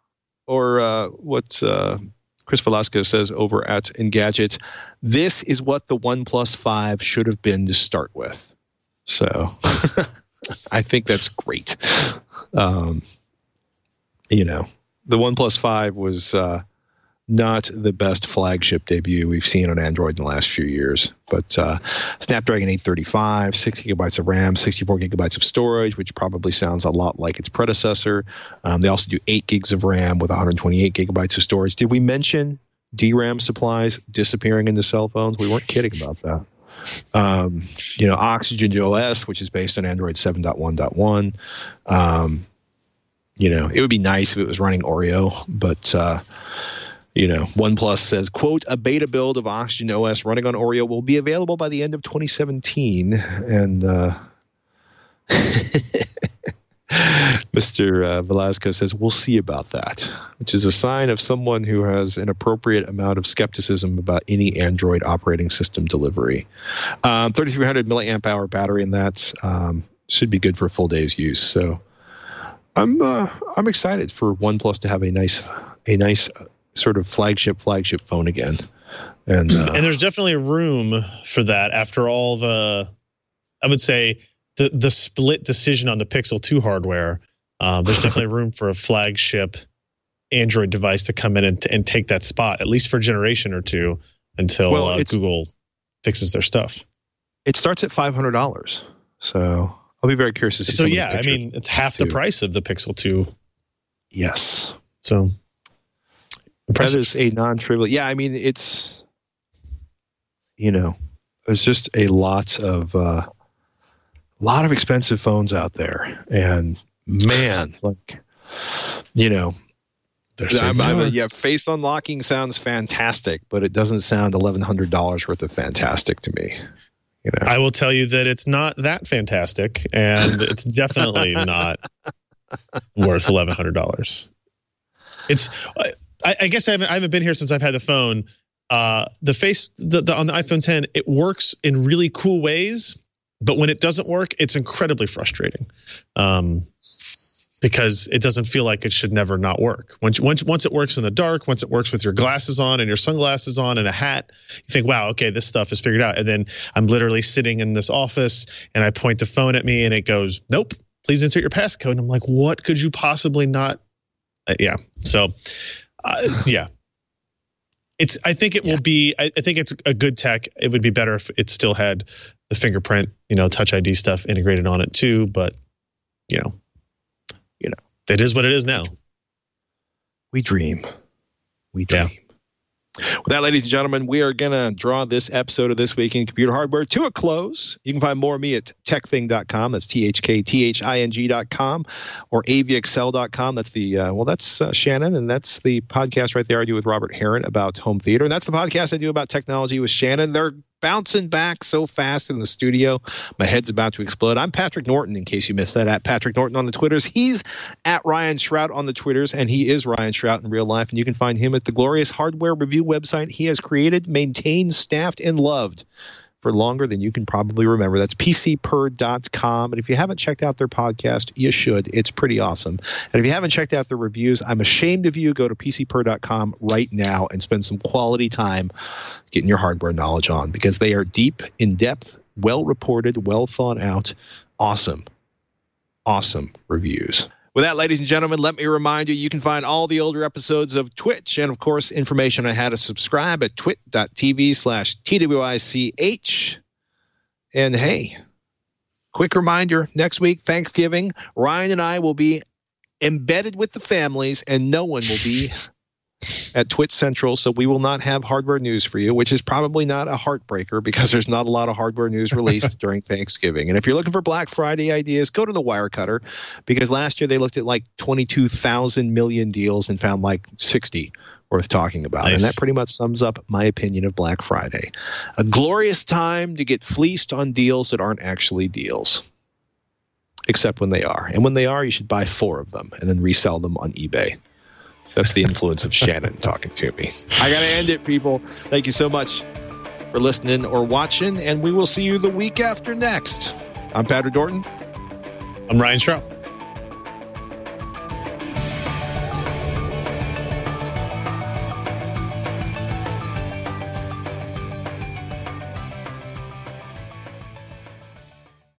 Speaker 1: or uh, what uh, Chris Velasco says over at Engadget. This is what the OnePlus five should have been to start with. So I think that's great. Um, you know, the OnePlus five was uh, not the best flagship debut we've seen on Android in the last few years. But uh, Snapdragon eight thirty-five, six gigabytes of RAM, sixty-four gigabytes of storage, which probably sounds a lot like its predecessor. Um, they also do eight gigs of RAM with one hundred twenty-eight gigabytes of storage. Did we mention D RAM supplies disappearing into cell phones? We weren't kidding about that. Um, you know, Oxygen O S, which is based on Android seven point one point one. Um, you know, it would be nice if it was running Oreo, but, uh, you know, OnePlus says, quote, a beta build of Oxygen O S running on Oreo will be available by the end of twenty seventeen. And uh, Mister Uh, Velasco says, we'll see about that, which is a sign of someone who has an appropriate amount of skepticism about any Android operating system delivery. Um, thirty-three hundred milliamp hour battery, and that um, should be good for a full day's use. So I'm uh, I'm excited for OnePlus to have a nice a nice sort of flagship flagship phone again. And uh,
Speaker 5: and there's definitely room for that after all the, I would say, the the split decision on the Pixel two hardware. Um, there's definitely room for a flagship Android device to come in and, and take that spot, at least for a generation or two, until well, uh, Google fixes their stuff.
Speaker 1: It starts at five hundred dollars. So I'll be very curious to see.
Speaker 5: So yeah, I mean, it's half the price of the Pixel two.
Speaker 1: Yes.
Speaker 5: So
Speaker 1: impressive. That is a non-trivial. Yeah, I mean, it's, you know, there's just a lot of, uh, lot of expensive phones out there. And man, like, you know, I'm, I'm, yeah, face unlocking sounds fantastic, but it doesn't sound eleven hundred dollars worth of fantastic to me. You know?
Speaker 5: I will tell you that it's not that fantastic, and it's definitely not worth eleven hundred dollars. It's, I, I guess I haven't, I haven't been here since I've had the phone. Uh, the face the, the, on the iPhone ten, it works in really cool ways, but when it doesn't work, it's incredibly frustrating. Um, because it doesn't feel like it should never not work. Once, once, once it works in the dark, once it works with your glasses on and your sunglasses on and a hat, you think, wow, okay, this stuff is figured out. And then I'm literally sitting in this office and I point the phone at me and it goes, nope, please insert your passcode. And I'm like, what could you possibly not? Uh, yeah. So, uh, yeah. It's, I think it yeah. will be, I, I think it's a good tech. It would be better if it still had the fingerprint, you know, Touch I D stuff integrated on it too. But, you know, You know, it is what it is now.
Speaker 1: We dream. We dream. Yeah. With that, ladies and gentlemen, we are going to draw this episode of This Week in Computer Hardware to a close. You can find more of me at tech thing dot com. That's T H K T H I N G dot com or A V Excel dot com. That's the, uh, well, that's uh, Shannon, and that's the podcast right there I do with Robert Heron about home theater. And that's the podcast I do about technology with Shannon. They're bouncing back so fast in the studio. My head's about to explode. I'm Patrick Norton, in case you missed that, at Patrick Norton on the Twitters. He's at Ryan Shrout on the Twitters, and he is Ryan Shrout in real life. And you can find him at the glorious hardware review website he has created, maintained, staffed, and loved for longer than you can probably remember. That's P C per dot com. And if you haven't checked out their podcast, you should. It's pretty awesome. And if you haven't checked out their reviews, I'm ashamed of you. Go to P C per dot com right now and spend some quality time getting your hardware knowledge on, because they are deep, in-depth, well-reported, well thought out, awesome, awesome reviews. With that, ladies and gentlemen, let me remind you, you can find all the older episodes of Twitch and, of course, information on how to subscribe at twit.tv slash TWICH. And, hey, quick reminder, next week, Thanksgiving, Ryan and I will be embedded with the families, and no one will be at Twitch Central, so we will not have hardware news for you, which is probably not a heartbreaker because there's not a lot of hardware news released during Thanksgiving. And if you're looking for Black Friday ideas, go to the Wirecutter, because last year they looked at like twenty-two thousand million deals and found like sixty worth talking about. Nice. And that pretty much sums up my opinion of Black Friday. A glorious time to get fleeced on deals that aren't actually deals, except when they are. And when they are, you should buy four of them and then resell them on eBay. That's the influence of Shannon talking to me. I got to end it, people. Thank you so much for listening or watching, and we will see you the week after next. I'm Patrick Norton.
Speaker 5: I'm Ryan Shrout.